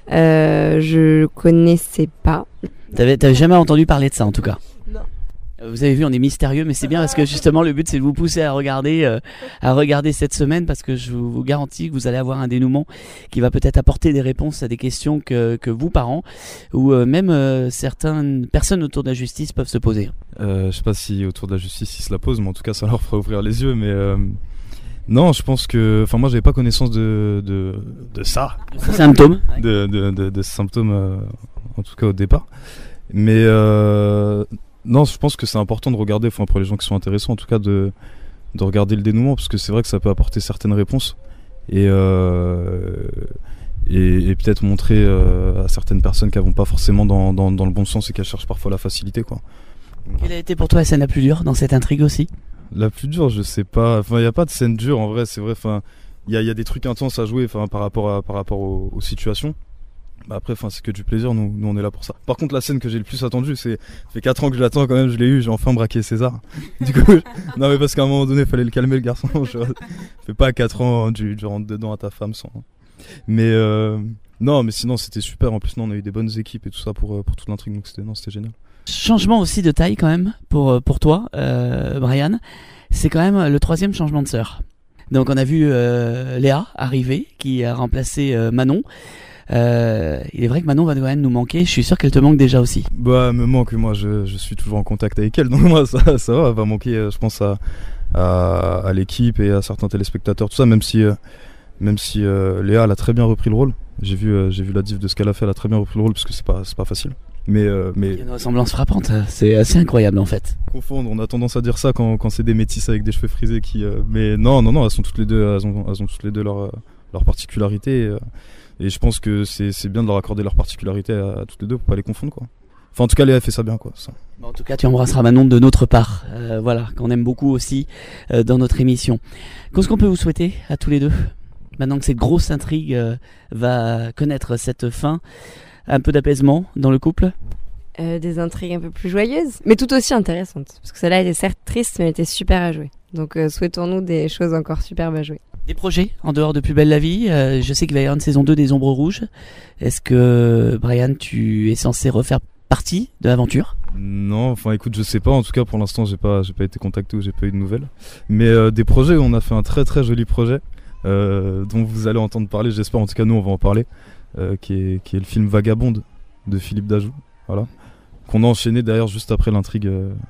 Je connaissais pas. T'avais jamais entendu parler de ça en tout cas? Non. Vous avez vu, on est mystérieux, mais c'est bien parce que justement le but c'est de vous pousser à regarder cette semaine, parce que je vous garantis que vous allez avoir un dénouement qui va peut-être apporter des réponses à des questions que vous, parents, ou même certaines personnes autour de la justice peuvent se poser. Je sais pas si autour de la justice ils se la posent, mais en tout cas ça leur fera ouvrir les yeux. Mais non, je pense que, moi j'avais pas connaissance de ça. Symptômes. de symptômes, en tout cas au départ. Mais non, je pense que c'est important de regarder, pour les gens qui sont intéressés, en tout cas de regarder le dénouement, parce que c'est vrai que ça peut apporter certaines réponses et peut-être montrer à certaines personnes qu'elles vont pas forcément dans le bon sens et qu'elles cherchent parfois la facilité, quoi. Quelle a été pour toi la scène la plus dure dans cette intrigue aussi? La plus dure, je sais pas. Il y a pas de scène dure en vrai, c'est vrai. Il y a des trucs intenses à jouer, par rapport aux situations. Après, c'est que du plaisir, nous on est là pour ça. Par contre, la scène que j'ai le plus attendue, ça fait 4 ans que je l'attends quand même, je l'ai eu, j'ai enfin braqué César. Du coup, non mais parce qu'à un moment donné, il fallait le calmer le garçon. Je fais pas 4 ans, tu rentres dedans à ta femme sans. Mais non, mais sinon c'était super. En plus, on a eu des bonnes équipes et tout ça pour toute l'intrigue, donc c'était génial. Changement aussi de taille quand même pour toi, Brian. C'est quand même le 3e changement de sœur. Donc on a vu Léa arriver, qui a remplacé Manon. Il est vrai que Manon va quand même nous manquer. Je suis sûr qu'elle te manque déjà aussi. Elle me manque. Moi, je suis toujours en contact avec elle. Donc moi, ça va. Elle va manquer, je pense, à l'équipe et à certains téléspectateurs. Tout ça, même si Léa, elle a très bien repris le rôle. J'ai vu la diff de ce qu'elle a fait. Elle a très bien repris le rôle parce que c'est pas facile. Mais il y a une ressemblance frappante. C'est assez incroyable en fait. Confondre. On a tendance à dire ça quand c'est des métisses avec des cheveux frisés qui. Mais non. Elles sont toutes les deux. Elles ont toutes les deux leur particularité. Et je pense que c'est bien de leur accorder leur particularité à toutes les deux pour pas les confondre, quoi. Enfin, en tout cas, Léa fait ça bien, quoi. Ça. En tout cas, tu embrasseras Manon de notre part, voilà, qu'on aime beaucoup aussi dans notre émission. Qu'est-ce qu'on peut vous souhaiter à tous les deux, maintenant que cette grosse intrigue va connaître cette fin? Un peu d'apaisement dans le couple? Des intrigues un peu plus joyeuses, mais tout aussi intéressantes. Parce que celle-là était certes triste, mais elle était super à jouer. Donc souhaitons-nous des choses encore superbes à jouer. Des projets en dehors de Plus belle la vie? Je sais qu'il va y avoir une saison 2 des Ombres Rouges. Est-ce que, Brian, tu es censé refaire partie de l'aventure? Non, enfin écoute, je sais pas. En tout cas, pour l'instant, j'ai pas été contacté ou j'ai pas eu de nouvelles. Mais des projets, on a fait un très très joli projet dont vous allez entendre parler. J'espère. En tout cas, nous, on va en parler. Qui est le film Vagabonde de Philippe Dajoux. Voilà. Qu'on a enchaîné d'ailleurs juste après l'intrigue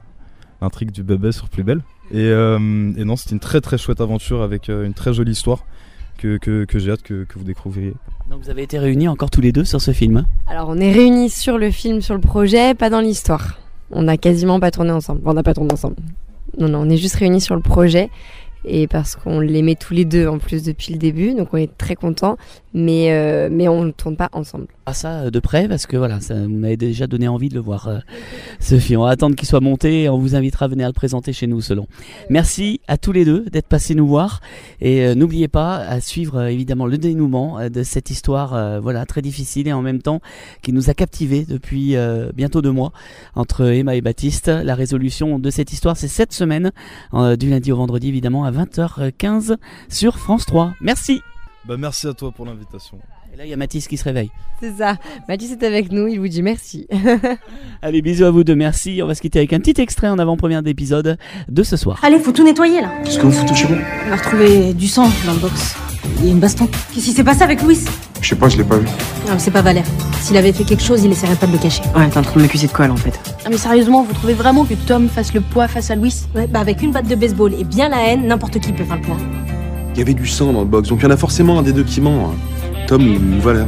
du bébé sur Plus belle. Et non, c'était une très très chouette aventure avec une très jolie histoire que j'ai hâte que vous découvriez. Donc vous avez été réunis encore tous les deux sur ce film? Alors on est réunis sur le film, sur le projet, pas dans l'histoire. On n'a quasiment pas tourné ensemble. Enfin, on n'a pas tourné ensemble. Non, on est juste réunis sur le projet. Et parce qu'on l'aimait tous les deux en plus depuis le début, donc on est très contents, mais on ne tourne pas ensemble. Ah ça de près, parce que voilà, ça m'avait déjà donné envie de le voir, ce film. On va attendre qu'il soit monté et on vous invitera à venir le présenter chez nous selon. Merci à tous les deux d'être passés nous voir et n'oubliez pas à suivre évidemment le dénouement de cette histoire voilà, très difficile et en même temps qui nous a captivés depuis bientôt 2 mois entre Emma et Baptiste. La résolution de cette histoire, c'est cette semaine, du lundi au vendredi évidemment à 20h15 sur France 3. Merci. Merci à toi pour l'invitation. Et là il y a Mathis qui se réveille. C'est ça, Mathis est avec nous, il vous dit merci. Allez, bisous à vous deux, merci. On va se quitter avec un petit extrait en avant-première d'épisode de ce soir. Allez, faut tout nettoyer là. Qu'est-ce que vous foutez chez moi? On a retrouvé du sang dans le box. Il y a une baston. Qu'est-ce qui s'est passé avec Louis? Je sais pas, je l'ai pas vu. Non mais c'est pas Valère. S'il avait fait quelque chose, il essaierait pas de le cacher. Ouais, t'es en train de m'accuser de quoi là en fait? Ah mais sérieusement, vous trouvez vraiment que Tom fasse le poids face à Louis? Ouais, bah avec une batte de baseball et bien la haine, n'importe qui peut faire le poids. Il y avait du sang dans le box, donc il y en a forcément un des deux qui ment. Tom ou Valère.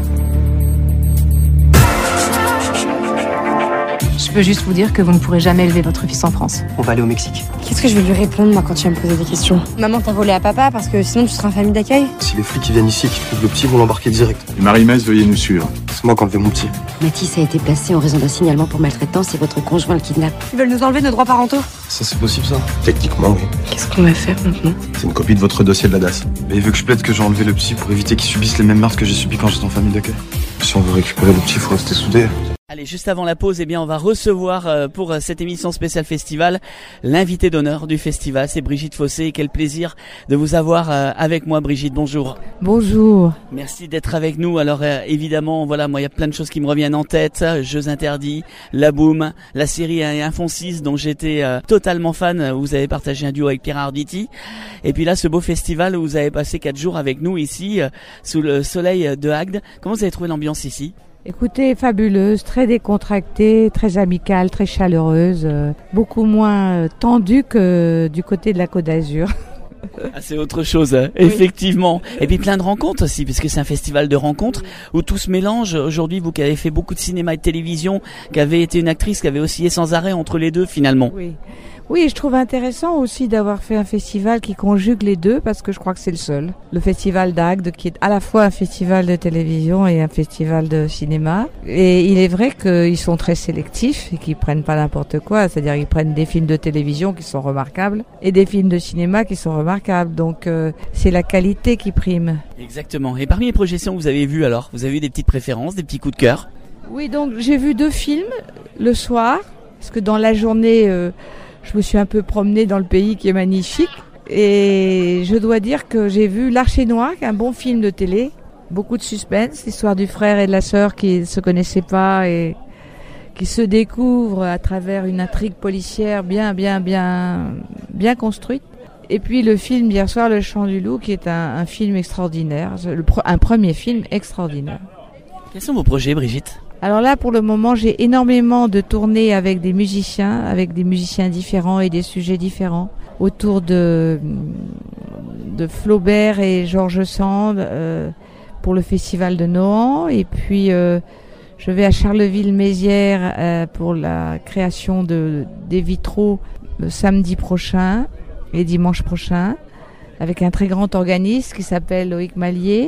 Je peux juste vous dire que vous ne pourrez jamais élever votre fils en France. On va aller au Mexique. Qu'est-ce que je vais lui répondre moi quand tu vas me poser des questions? Maman t'a volé à papa parce que sinon tu seras en famille d'accueil? Si les flics qui viennent ici et qui trouvent le petit, vont l'embarquer direct. Et Marie-Messe, veuillez nous suivre. C'est moi qui ai enlevé mon petit. Mathis a été placé en raison d'un signalement pour maltraitance et votre conjoint le kidnappe. Ils veulent nous enlever nos droits parentaux? Ça c'est possible ça? Techniquement oui. Qu'est-ce qu'on va faire maintenant? C'est une copie de votre dossier de la DAS. Mais il veut que je plaide que j'ai enlevé le petit pour éviter qu'il subisse les mêmes marques que j'ai subies quand j'étais en famille d'accueil. Si on veut récupérer le petit, il faut rester soudés. Allez, juste avant la pause, eh bien, on va recevoir pour cette émission spéciale festival l'invité d'honneur du festival, c'est Brigitte Fossé. Quel plaisir de vous avoir avec moi, Brigitte. Bonjour. Bonjour. Merci d'être avec nous. Alors évidemment, voilà, moi il y a plein de choses qui me reviennent en tête. Jeux interdits, La Boum, la série Info 6 dont j'étais totalement fan. Vous avez partagé un duo avec Pierre Arditi. Et puis là, ce beau festival où vous avez passé 4 jours avec nous ici sous le soleil de Agde. Comment vous avez trouvé l'ambiance ici? Écoutez, fabuleuse, très décontractée, très amicale, très chaleureuse, beaucoup moins tendue que du côté de la Côte d'Azur. Ah, c'est autre chose, hein, oui. Effectivement. Et puis plein de rencontres aussi, puisque c'est un festival de rencontres où tout se mélange. Aujourd'hui, vous qui avez fait beaucoup de cinéma et de télévision, qui avez été une actrice qui avait oscillé sans arrêt entre les deux finalement. Oui. Oui, je trouve intéressant aussi d'avoir fait un festival qui conjugue les deux parce que je crois que c'est le seul. Le festival d'Agde qui est à la fois un festival de télévision et un festival de cinéma. Et il est vrai qu'ils sont très sélectifs et qu'ils prennent pas n'importe quoi. C'est-à-dire qu'ils prennent des films de télévision qui sont remarquables et des films de cinéma qui sont remarquables. Donc c'est la qualité qui prime. Exactement. Et parmi les projections que vous avez vues alors, vous avez eu des petites préférences, des petits coups de cœur? Oui, donc j'ai vu 2 films le soir parce que dans la journée... je me suis un peu promenée dans le pays qui est magnifique et je dois dire que j'ai vu L'Archer Noir, qui est un bon film de télé, beaucoup de suspense, l'histoire du frère et de la sœur qui ne se connaissaient pas et qui se découvrent à travers une intrigue policière bien construite. Et puis le film d'hier soir, Le Chant du Loup, qui est un film extraordinaire, un premier film extraordinaire. Quels sont vos projets, Brigitte ? Alors là, pour le moment, j'ai énormément de tournées avec des musiciens différents et des sujets différents, autour de Flaubert et Georges Sand pour le festival de Nohant. Et puis, je vais à Charleville-Mézières pour la création des vitraux samedi prochain et dimanche prochain, avec un très grand organiste qui s'appelle Loïc Mallier.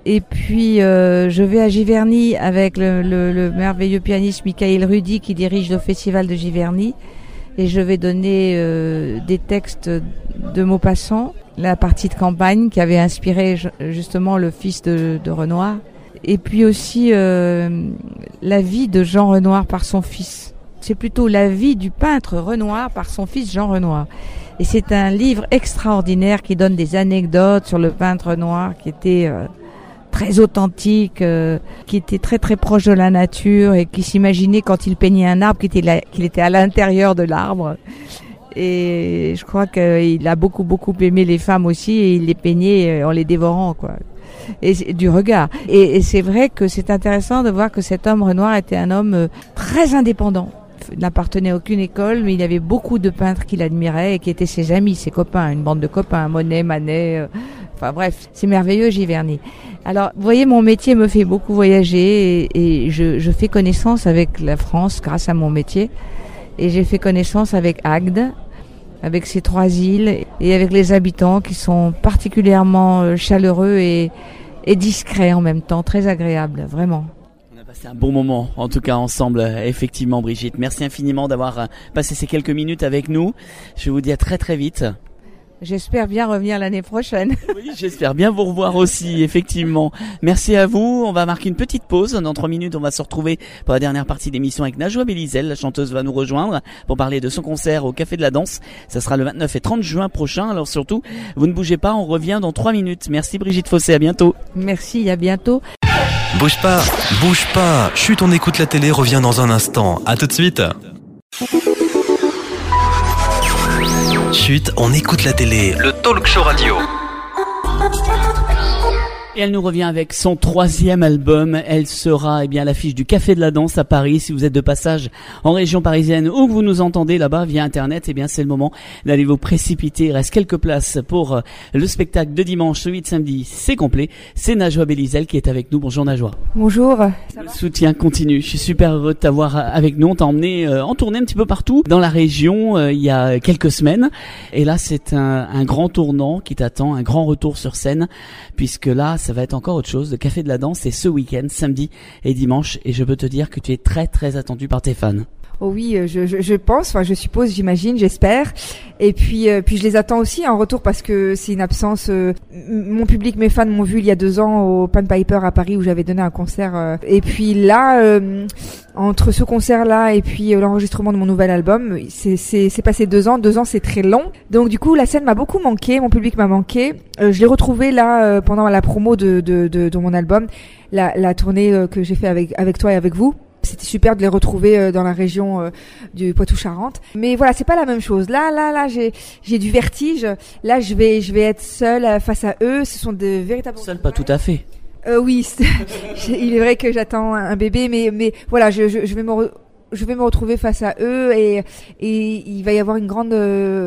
Et puis je vais à Giverny avec le merveilleux pianiste Michael Rudy qui dirige le festival de Giverny. Et je vais donner des textes de Maupassant, la partie de campagne qui avait inspiré justement le fils de Renoir. Et puis aussi la vie de Jean Renoir par son fils. C'est plutôt la vie du peintre Renoir par son fils Jean Renoir. Et c'est un livre extraordinaire qui donne des anecdotes sur le peintre Renoir qui était très authentique, qui était très très proche de la nature et qui s'imaginait quand il peignait un arbre qu'il était à l'intérieur de l'arbre. Et je crois qu'il a beaucoup aimé les femmes aussi et il les peignait en les dévorant, quoi. Et du regard. Et c'est vrai que c'est intéressant de voir que cet homme Renoir était un homme très indépendant. Il n'appartenait à aucune école, mais il avait beaucoup de peintres qu'il admirait et qui étaient ses amis, ses copains, une bande de copains, Monet, Manet, enfin bref, c'est merveilleux Giverny. Alors, vous voyez, mon métier me fait beaucoup voyager et je fais connaissance avec la France grâce à mon métier. Et j'ai fait connaissance avec Agde, avec ces 3 îles et avec les habitants qui sont particulièrement chaleureux et discrets en même temps, très agréables, vraiment. C'est un bon moment, en tout cas ensemble, effectivement Brigitte. Merci infiniment d'avoir passé ces quelques minutes avec nous. Je vous dis à très très vite. J'espère bien revenir l'année prochaine. Oui, j'espère bien vous revoir aussi, effectivement. Merci à vous. On va marquer une petite pause. Dans 3 minutes, on va se retrouver pour la dernière partie d'émission avec Najwa Bélizel. La chanteuse va nous rejoindre pour parler de son concert au Café de la Danse. Ça sera le 29 et 30 juin prochain. Alors surtout, vous ne bougez pas, on revient dans 3 minutes. Merci Brigitte Fossé, à bientôt. Merci, à bientôt. Bouge pas, bouge pas. Chut, on écoute la télé, revient dans un instant. À tout de suite. Chut, on écoute la télé. Le talk show radio. Et elle nous revient avec son 3e album. Elle sera à l'affiche du Café de la Danse à Paris. Si vous êtes de passage en région parisienne ou que vous nous entendez là-bas via Internet, c'est le moment d'aller vous précipiter. Il reste quelques places pour le spectacle de dimanche, celui de samedi. C'est complet. C'est Najwa Bélizel qui est avec nous. Bonjour Najwa. Bonjour. Le soutien continue. Je suis super heureux de t'avoir avec nous. On t'a emmené en tournée un petit peu partout dans la région il y a quelques semaines. Et là, c'est un grand tournant qui t'attend, un grand retour sur scène, puisque là, ça va être encore autre chose. Le Café de la Danse, c'est ce week-end, samedi et dimanche, et je peux te dire que tu es très très attendu par tes fans. Oh oui, je pense, enfin je suppose, j'imagine, j'espère. Et puis je les attends aussi en retour parce que c'est une absence. Mon public, mes fans m'ont vu il y a 2 ans au Pan Piper à Paris où j'avais donné un concert. Et puis là, entre ce concert-là et puis l'enregistrement de mon nouvel album, c'est passé 2 ans. 2 ans, c'est très long. Donc du coup, la scène m'a beaucoup manqué, mon public m'a manqué. Je l'ai retrouvé là pendant la promo de mon album, la tournée que j'ai fait avec toi et avec vous. C'était super de les retrouver dans la région du Poitou-Charentes. Mais voilà, c'est pas la même chose. Là, j'ai du vertige. Là, je vais être seule face à eux. Ce sont de véritables... Seule, pas tout à fait. Oui, il est vrai que j'attends un bébé, mais voilà, je vais me retrouver face à eux et il va y avoir une grande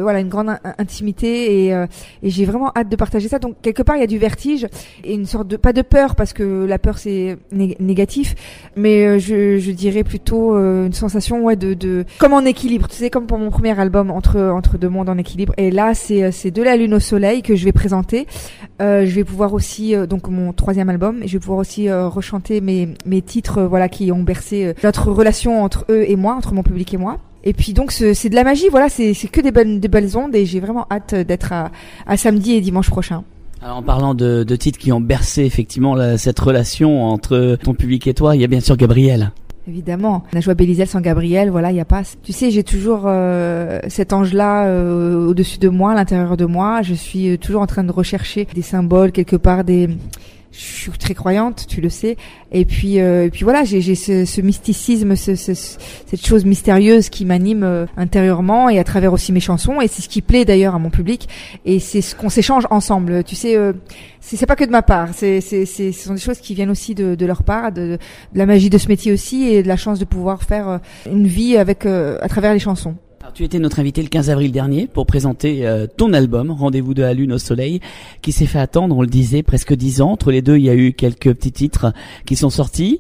intimité et j'ai vraiment hâte de partager ça. Donc quelque part il y a du vertige et une sorte de, pas de peur parce que la peur c'est négatif, mais je dirais plutôt une sensation de comme en équilibre, tu sais, comme pour mon premier album entre 2 mondes en équilibre. Et là c'est De la lune au soleil que je vais présenter. Je vais pouvoir aussi donc mon 3e album, et je vais pouvoir aussi rechanter mes titres qui ont bercé notre relation entre eux et moi, entre mon public et moi. Et puis donc c'est de la magie, voilà, c'est que des belles ondes et j'ai vraiment hâte d'être à samedi et dimanche prochain. Alors en parlant de titres qui ont bercé effectivement cette relation entre ton public et toi, il y a bien sûr Gabriel. Évidemment, Najwa Bélizel sans Gabriel, voilà, il y a pas. Tu sais, j'ai toujours cet ange-là au-dessus de moi, à l'intérieur de moi. Je suis toujours en train de rechercher des symboles quelque part, je suis très croyante, tu le sais. Et puis voilà, j'ai ce mysticisme, cette chose mystérieuse qui m'anime intérieurement et à travers aussi mes chansons. Et c'est ce qui plaît d'ailleurs à mon public. Et c'est ce qu'on s'échange ensemble. Tu sais, c'est pas que de ma part. Ce sont des choses qui viennent aussi de leur part, de la magie de ce métier aussi et de la chance de pouvoir faire une vie avec à travers les chansons. Alors, tu étais notre invité le 15 avril dernier pour présenter ton album Rendez-vous de la lune au soleil, qui s'est fait attendre, on le disait, presque 10 ans. Entre les deux, il y a eu quelques petits titres qui sont sortis.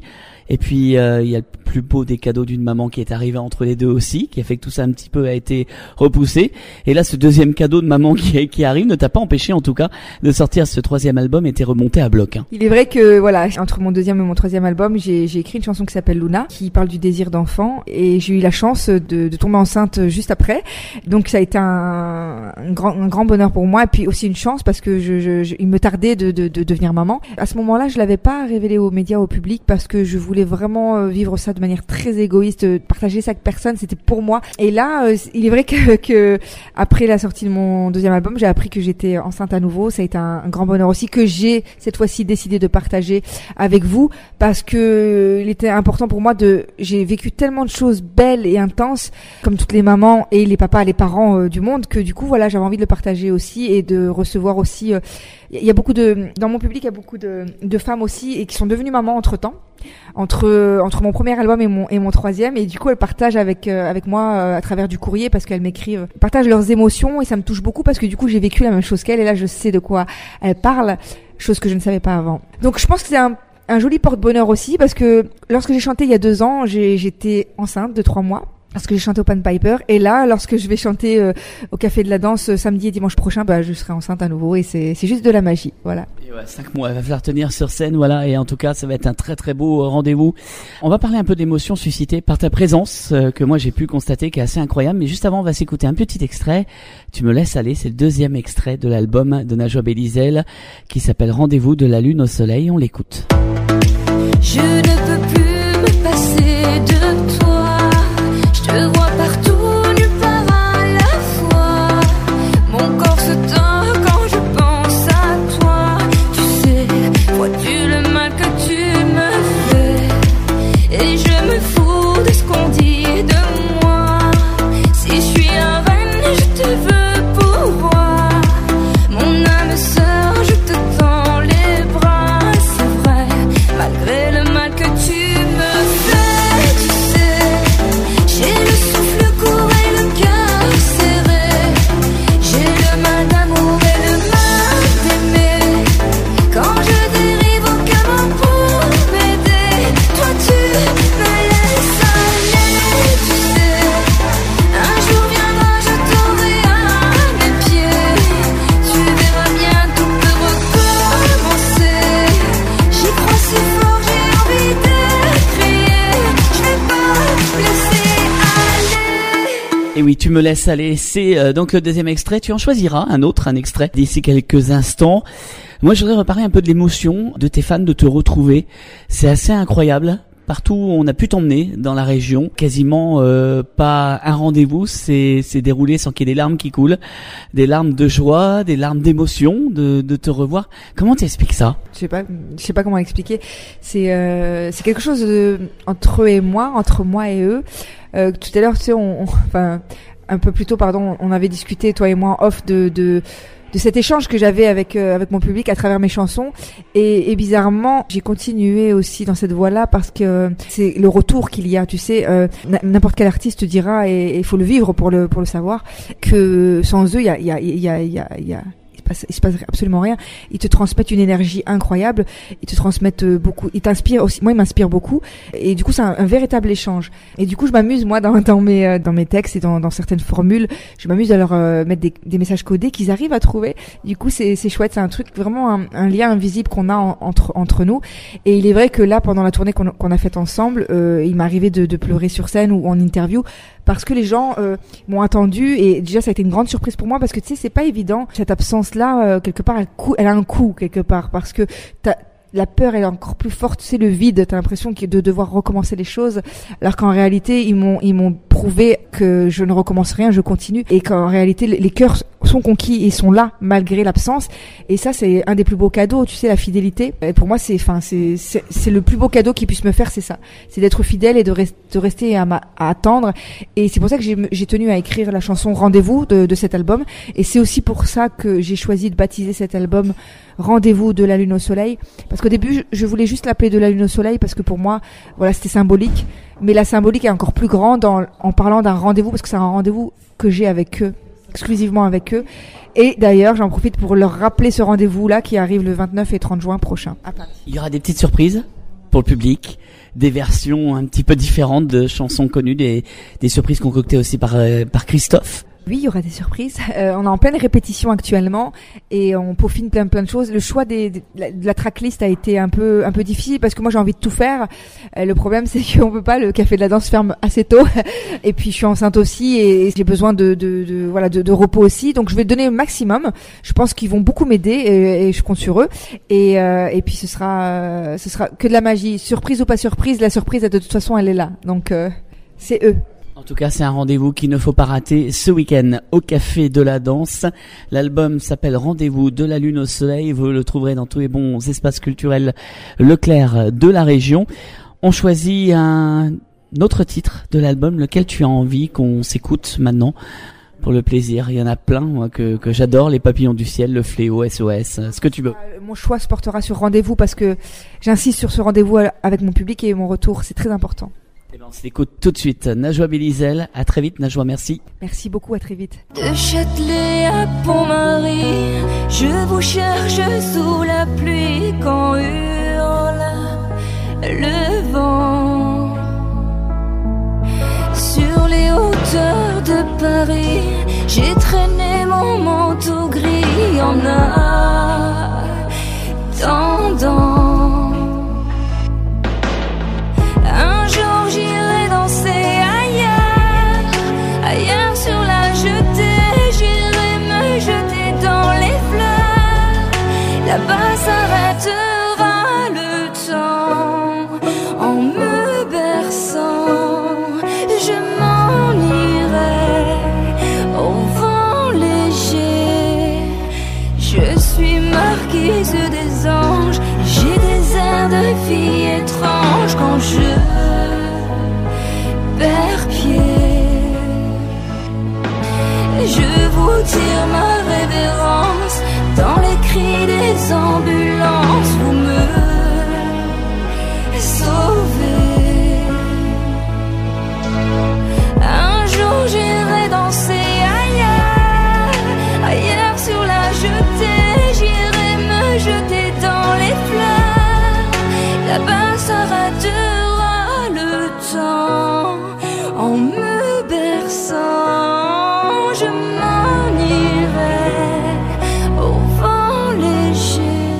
Et puis il y a le plus beau des cadeaux d'une maman qui est arrivé entre les deux aussi, qui a fait que tout ça un petit peu a été repoussé. Et là, ce deuxième cadeau de maman qui arrive ne t'a pas empêché en tout cas de sortir ce troisième album et t'es remonté à bloc. Hein. Il est vrai que voilà, entre mon deuxième et mon troisième album, j'ai écrit une chanson qui s'appelle Luna, qui parle du désir d'enfant, et j'ai eu la chance de tomber enceinte juste après. Donc ça a été un grand bonheur pour moi, et puis aussi une chance parce que il me tardait de devenir maman. À ce moment-là, je l'avais pas révélé aux médias, au public, parce que je voulais vraiment vivre ça de manière très égoïste, partager ça avec personne, c'était pour moi. Et là, il est vrai que après la sortie de mon deuxième album, j'ai appris que j'étais enceinte à nouveau. Ça a été un grand bonheur aussi, que j'ai cette fois-ci décidé de partager avec vous, parce que il était important pour moi j'ai vécu tellement de choses belles et intenses, comme toutes les mamans et les papas, les parents du monde, que du coup voilà, j'avais envie de le partager aussi et de recevoir aussi. Il y a beaucoup dans mon public, il y a beaucoup de femmes aussi et qui sont devenues mamans entre-temps, entre mon premier album et mon troisième, et du coup elles partagent avec moi à travers du courrier, parce qu'elles m'écrivent, partagent leurs émotions, et ça me touche beaucoup parce que du coup j'ai vécu la même chose qu'elles, et là je sais de quoi elles parlent, chose que je ne savais pas avant. Donc je pense que c'est un joli porte-bonheur aussi, parce que lorsque j'ai chanté il y a 2 ans, j'étais enceinte de 3 mois. Parce que j'ai chanté au Pan Piper, et là, lorsque je vais chanter au Café de la Danse samedi et dimanche prochain, je serai enceinte à nouveau, et c'est juste de la magie, voilà. Et ouais, 5 mois, elle va falloir tenir sur scène, voilà, et en tout cas, ça va être un très très beau rendez-vous. On va parler un peu d'émotions suscitées par ta présence, que moi j'ai pu constater, qui est assez incroyable, mais juste avant, on va s'écouter un petit extrait. Tu me laisses aller, c'est le 2e extrait de l'album de Najwa Belizel, qui s'appelle Rendez-vous de la lune au soleil, on l'écoute. Je ne peux plus me passer de toi. Je te vois partout, nulle part à la fois. Mon corps se tord quand je pense à toi. Tu sais, vois-tu le mal que tu me fais? Et je me fous de ce qu'on dit de moi. Si je suis la reine, je te veux pour roi. Mon âme sœur, je te tends les bras. C'est vrai, malgré le mal que tu me fais. Tu sais, j'ai le souffle court et le cœur serré. J'ai le mal d'amour et le mal d'aimer. Quand je dérive, aucun mot pour m'aider. Toi tu me laisses aller. Tu sais, un jour viendra, je tomberai à mes pieds. Tu verras bien, tout peut recommencer. J'y crois si fort, j'ai envie de crier. Je vais pas me laisser aller. Et oui, tu me laisses aller, c'est donc le 2e extrait. Tu en choisiras un extrait d'ici quelques instants. Moi, je voudrais reparler un peu de l'émotion de tes fans de te retrouver. C'est assez incroyable. Partout où on a pu t'emmener dans la région, quasiment pas un rendez-vous s'est déroulé sans qu'il y ait des larmes qui coulent, des larmes de joie, des larmes d'émotion de te revoir. Comment t'expliques ça? Je sais pas comment expliquer. C'est quelque chose entre eux et moi, entre moi et eux. Tout à l'heure, tu sais, enfin un peu plus tôt, pardon, on avait discuté toi et moi off de cet échange que j'avais avec mon public à travers mes chansons, et bizarrement j'ai continué aussi dans cette voie-là, parce que c'est le retour qu'il y a, tu sais, n'importe quel artiste te dira, et il faut le vivre pour le savoir, que sans eux il se passe absolument rien. Ils te transmettent une énergie incroyable, ils te transmettent beaucoup, ils t'inspirent aussi. Moi, ils m'inspirent beaucoup, et du coup, c'est un véritable échange. Et du coup, je m'amuse moi dans mes textes et dans certaines formules. Je m'amuse à leur mettre des messages codés qu'ils arrivent à trouver. Du coup, c'est chouette, c'est un truc vraiment un lien invisible qu'on a entre nous. Et il est vrai que là, pendant la tournée qu'on a faite ensemble, il m'est arrivé de pleurer sur scène ou en interview, parce que les gens m'ont attendu, et déjà ça a été une grande surprise pour moi, parce que tu sais, c'est pas évident, cette absence là quelque part elle a un coût quelque part, parce que la peur elle est encore plus forte, c'est le vide, t'as l'impression de devoir recommencer les choses, alors qu'en réalité ils m'ont prouvé que je ne recommence rien, je continue, et qu'en réalité les cœurs sont conquis et sont là malgré l'absence, et ça c'est un des plus beaux cadeaux, tu sais, la fidélité. Et pour moi c'est le plus beau cadeau qu'ils puissent me faire, c'est ça, c'est d'être fidèle et de rester à attendre. Et c'est pour ça que j'ai tenu à écrire la chanson Rendez-vous de cet album, et c'est aussi pour ça que j'ai choisi de baptiser cet album Rendez-vous de la lune au soleil, parce qu'au début je voulais juste l'appeler de la lune au soleil, parce que pour moi voilà, c'était symbolique, mais la symbolique est encore plus grande en parlant d'un rendez-vous, parce que c'est un rendez-vous que j'ai avec eux, exclusivement avec eux. Et d'ailleurs j'en profite pour leur rappeler ce rendez-vous là qui arrive le 29 et 30 juin prochain à Paris. Il y aura des petites surprises? pour le public, des versions un petit peu différentes de chansons connues, des surprises concoctées aussi par Christophe. Oui, il y aura des surprises. On est en pleine répétition actuellement et on peaufine plein de choses. Le choix de la tracklist a été un peu difficile parce que moi j'ai envie de tout faire. Le problème c'est qu'on peut pas, le café de la danse ferme assez tôt et puis je suis enceinte aussi et j'ai besoin de repos aussi. Donc je vais donner le maximum. Je pense qu'ils vont beaucoup m'aider et je compte sur eux. Et puis ce sera que de la magie, surprise ou pas surprise. La surprise de toute façon elle est là. Donc c'est eux. En tout cas, c'est un rendez-vous qu'il ne faut pas rater ce week-end au Café de la Danse. L'album s'appelle Rendez-vous de la Lune au Soleil. Vous le trouverez dans tous les bons espaces culturels Leclerc de la région. On choisit un autre titre de l'album, lequel tu as envie qu'on s'écoute maintenant pour le plaisir. Il y en a plein moi, que j'adore, Les Papillons du Ciel, Le Fléau, SOS, ce que tu veux. Mon choix se portera sur Rendez-vous parce que j'insiste sur ce rendez-vous avec mon public et mon retour, c'est très important. Eh ben, on s'écoute tout de suite. Najwa Bélizel, à très vite Najwa, merci. Merci beaucoup, à très vite. De Châtelet à Pont-Marie, je vous cherche sous la pluie quand hurle le vent. Sur les hauteurs de Paris, j'ai traîné mon manteau gris en attendant. J'irai danser ailleurs sur la jetée, j'irai me jeter dans les fleurs, là-bas s'arrêtera le temps, en me berçant, je m'en irai au vent léger, je suis marquise des anges, j'ai des airs de fille étrange quand je perds pied. Je vous tire ma révérence dans les cris des ambulances. Vous me sauvez. Un jour j'irai danser ailleurs sur la jetée. J'irai me jeter dans les fleurs. Là-bas s'arrêtera le temps. En me berçant, je m'en irai au vent léger.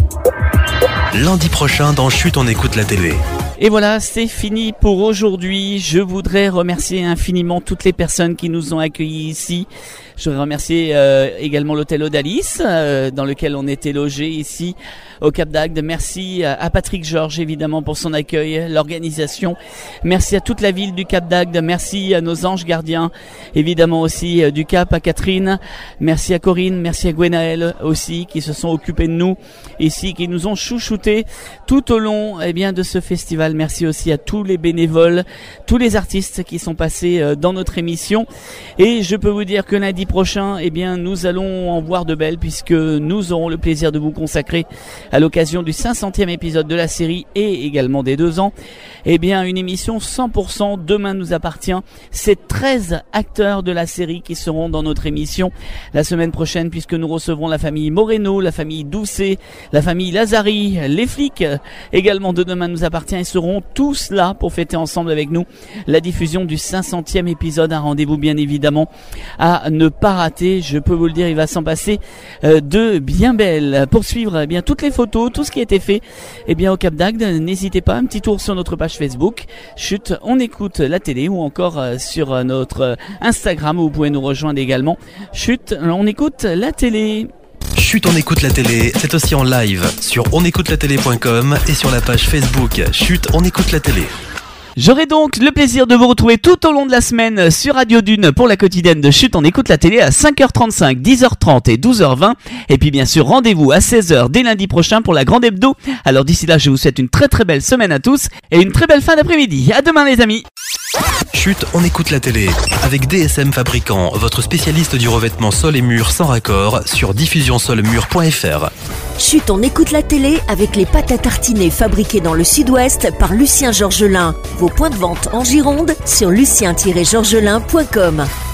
Lundi prochain, dans Chut, on écoute la télé. Et voilà, c'est fini pour aujourd'hui. Je voudrais remercier infiniment toutes les personnes qui nous ont accueillis ici. Je voudrais remercier également l'hôtel Odalis, dans lequel on était logé ici au Cap d'Agde. Merci à Patrick Georges évidemment pour son accueil, l'organisation. Merci à toute la ville du Cap d'Agde. Merci à nos anges gardiens, évidemment aussi du Cap, à Catherine. Merci à Corinne, merci à Gwenaël aussi qui se sont occupés de nous ici, qui nous ont chouchoutés tout au long de ce festival. Merci aussi à tous les bénévoles, tous les artistes qui sont passés dans notre émission. Et je peux vous dire que lundi prochain, nous allons en voir de belles puisque nous aurons le plaisir de vous consacrer à l'occasion du 500e épisode de la série et également des 2 ans, une émission 100% Demain nous appartient. C'est 13 acteurs de la série qui seront dans notre émission la semaine prochaine puisque nous recevrons la famille Moreno, la famille Doucet, la famille Lazari, les flics également de Demain nous appartient et seront tous là pour fêter ensemble avec nous la diffusion du 500e épisode. Un rendez-vous bien évidemment à ne pas rater, je peux vous le dire, il va s'en passer de bien belles. Pour suivre toutes les photos, tout ce qui a été fait au Cap d'Agde, n'hésitez pas, un petit tour sur notre page Facebook Chut, on écoute la télé, ou encore sur notre Instagram où vous pouvez nous rejoindre également. Chut, on écoute la télé. Chut, on écoute la télé, c'est aussi en live sur onécoutelatélé.com et sur la page Facebook Chut, on écoute la télé. J'aurai donc le plaisir de vous retrouver tout au long de la semaine sur Radio Dune pour la quotidienne de Chut, on écoute la télé à 5h35, 10h30 et 12h20. Et puis bien sûr, rendez-vous à 16h dès lundi prochain pour la grande hebdo. Alors d'ici là, je vous souhaite une très très belle semaine à tous et une très belle fin d'après-midi. À demain les amis. Chut, on écoute la télé avec DSM Fabricant, votre spécialiste du revêtement sol et murs sans raccord sur diffusionsolmur.fr. Chut, on écoute la télé avec les pâtes à tartiner fabriquées dans le sud-ouest par Lucien Georgelin. Vos points de vente en Gironde sur lucien-georgelin.com.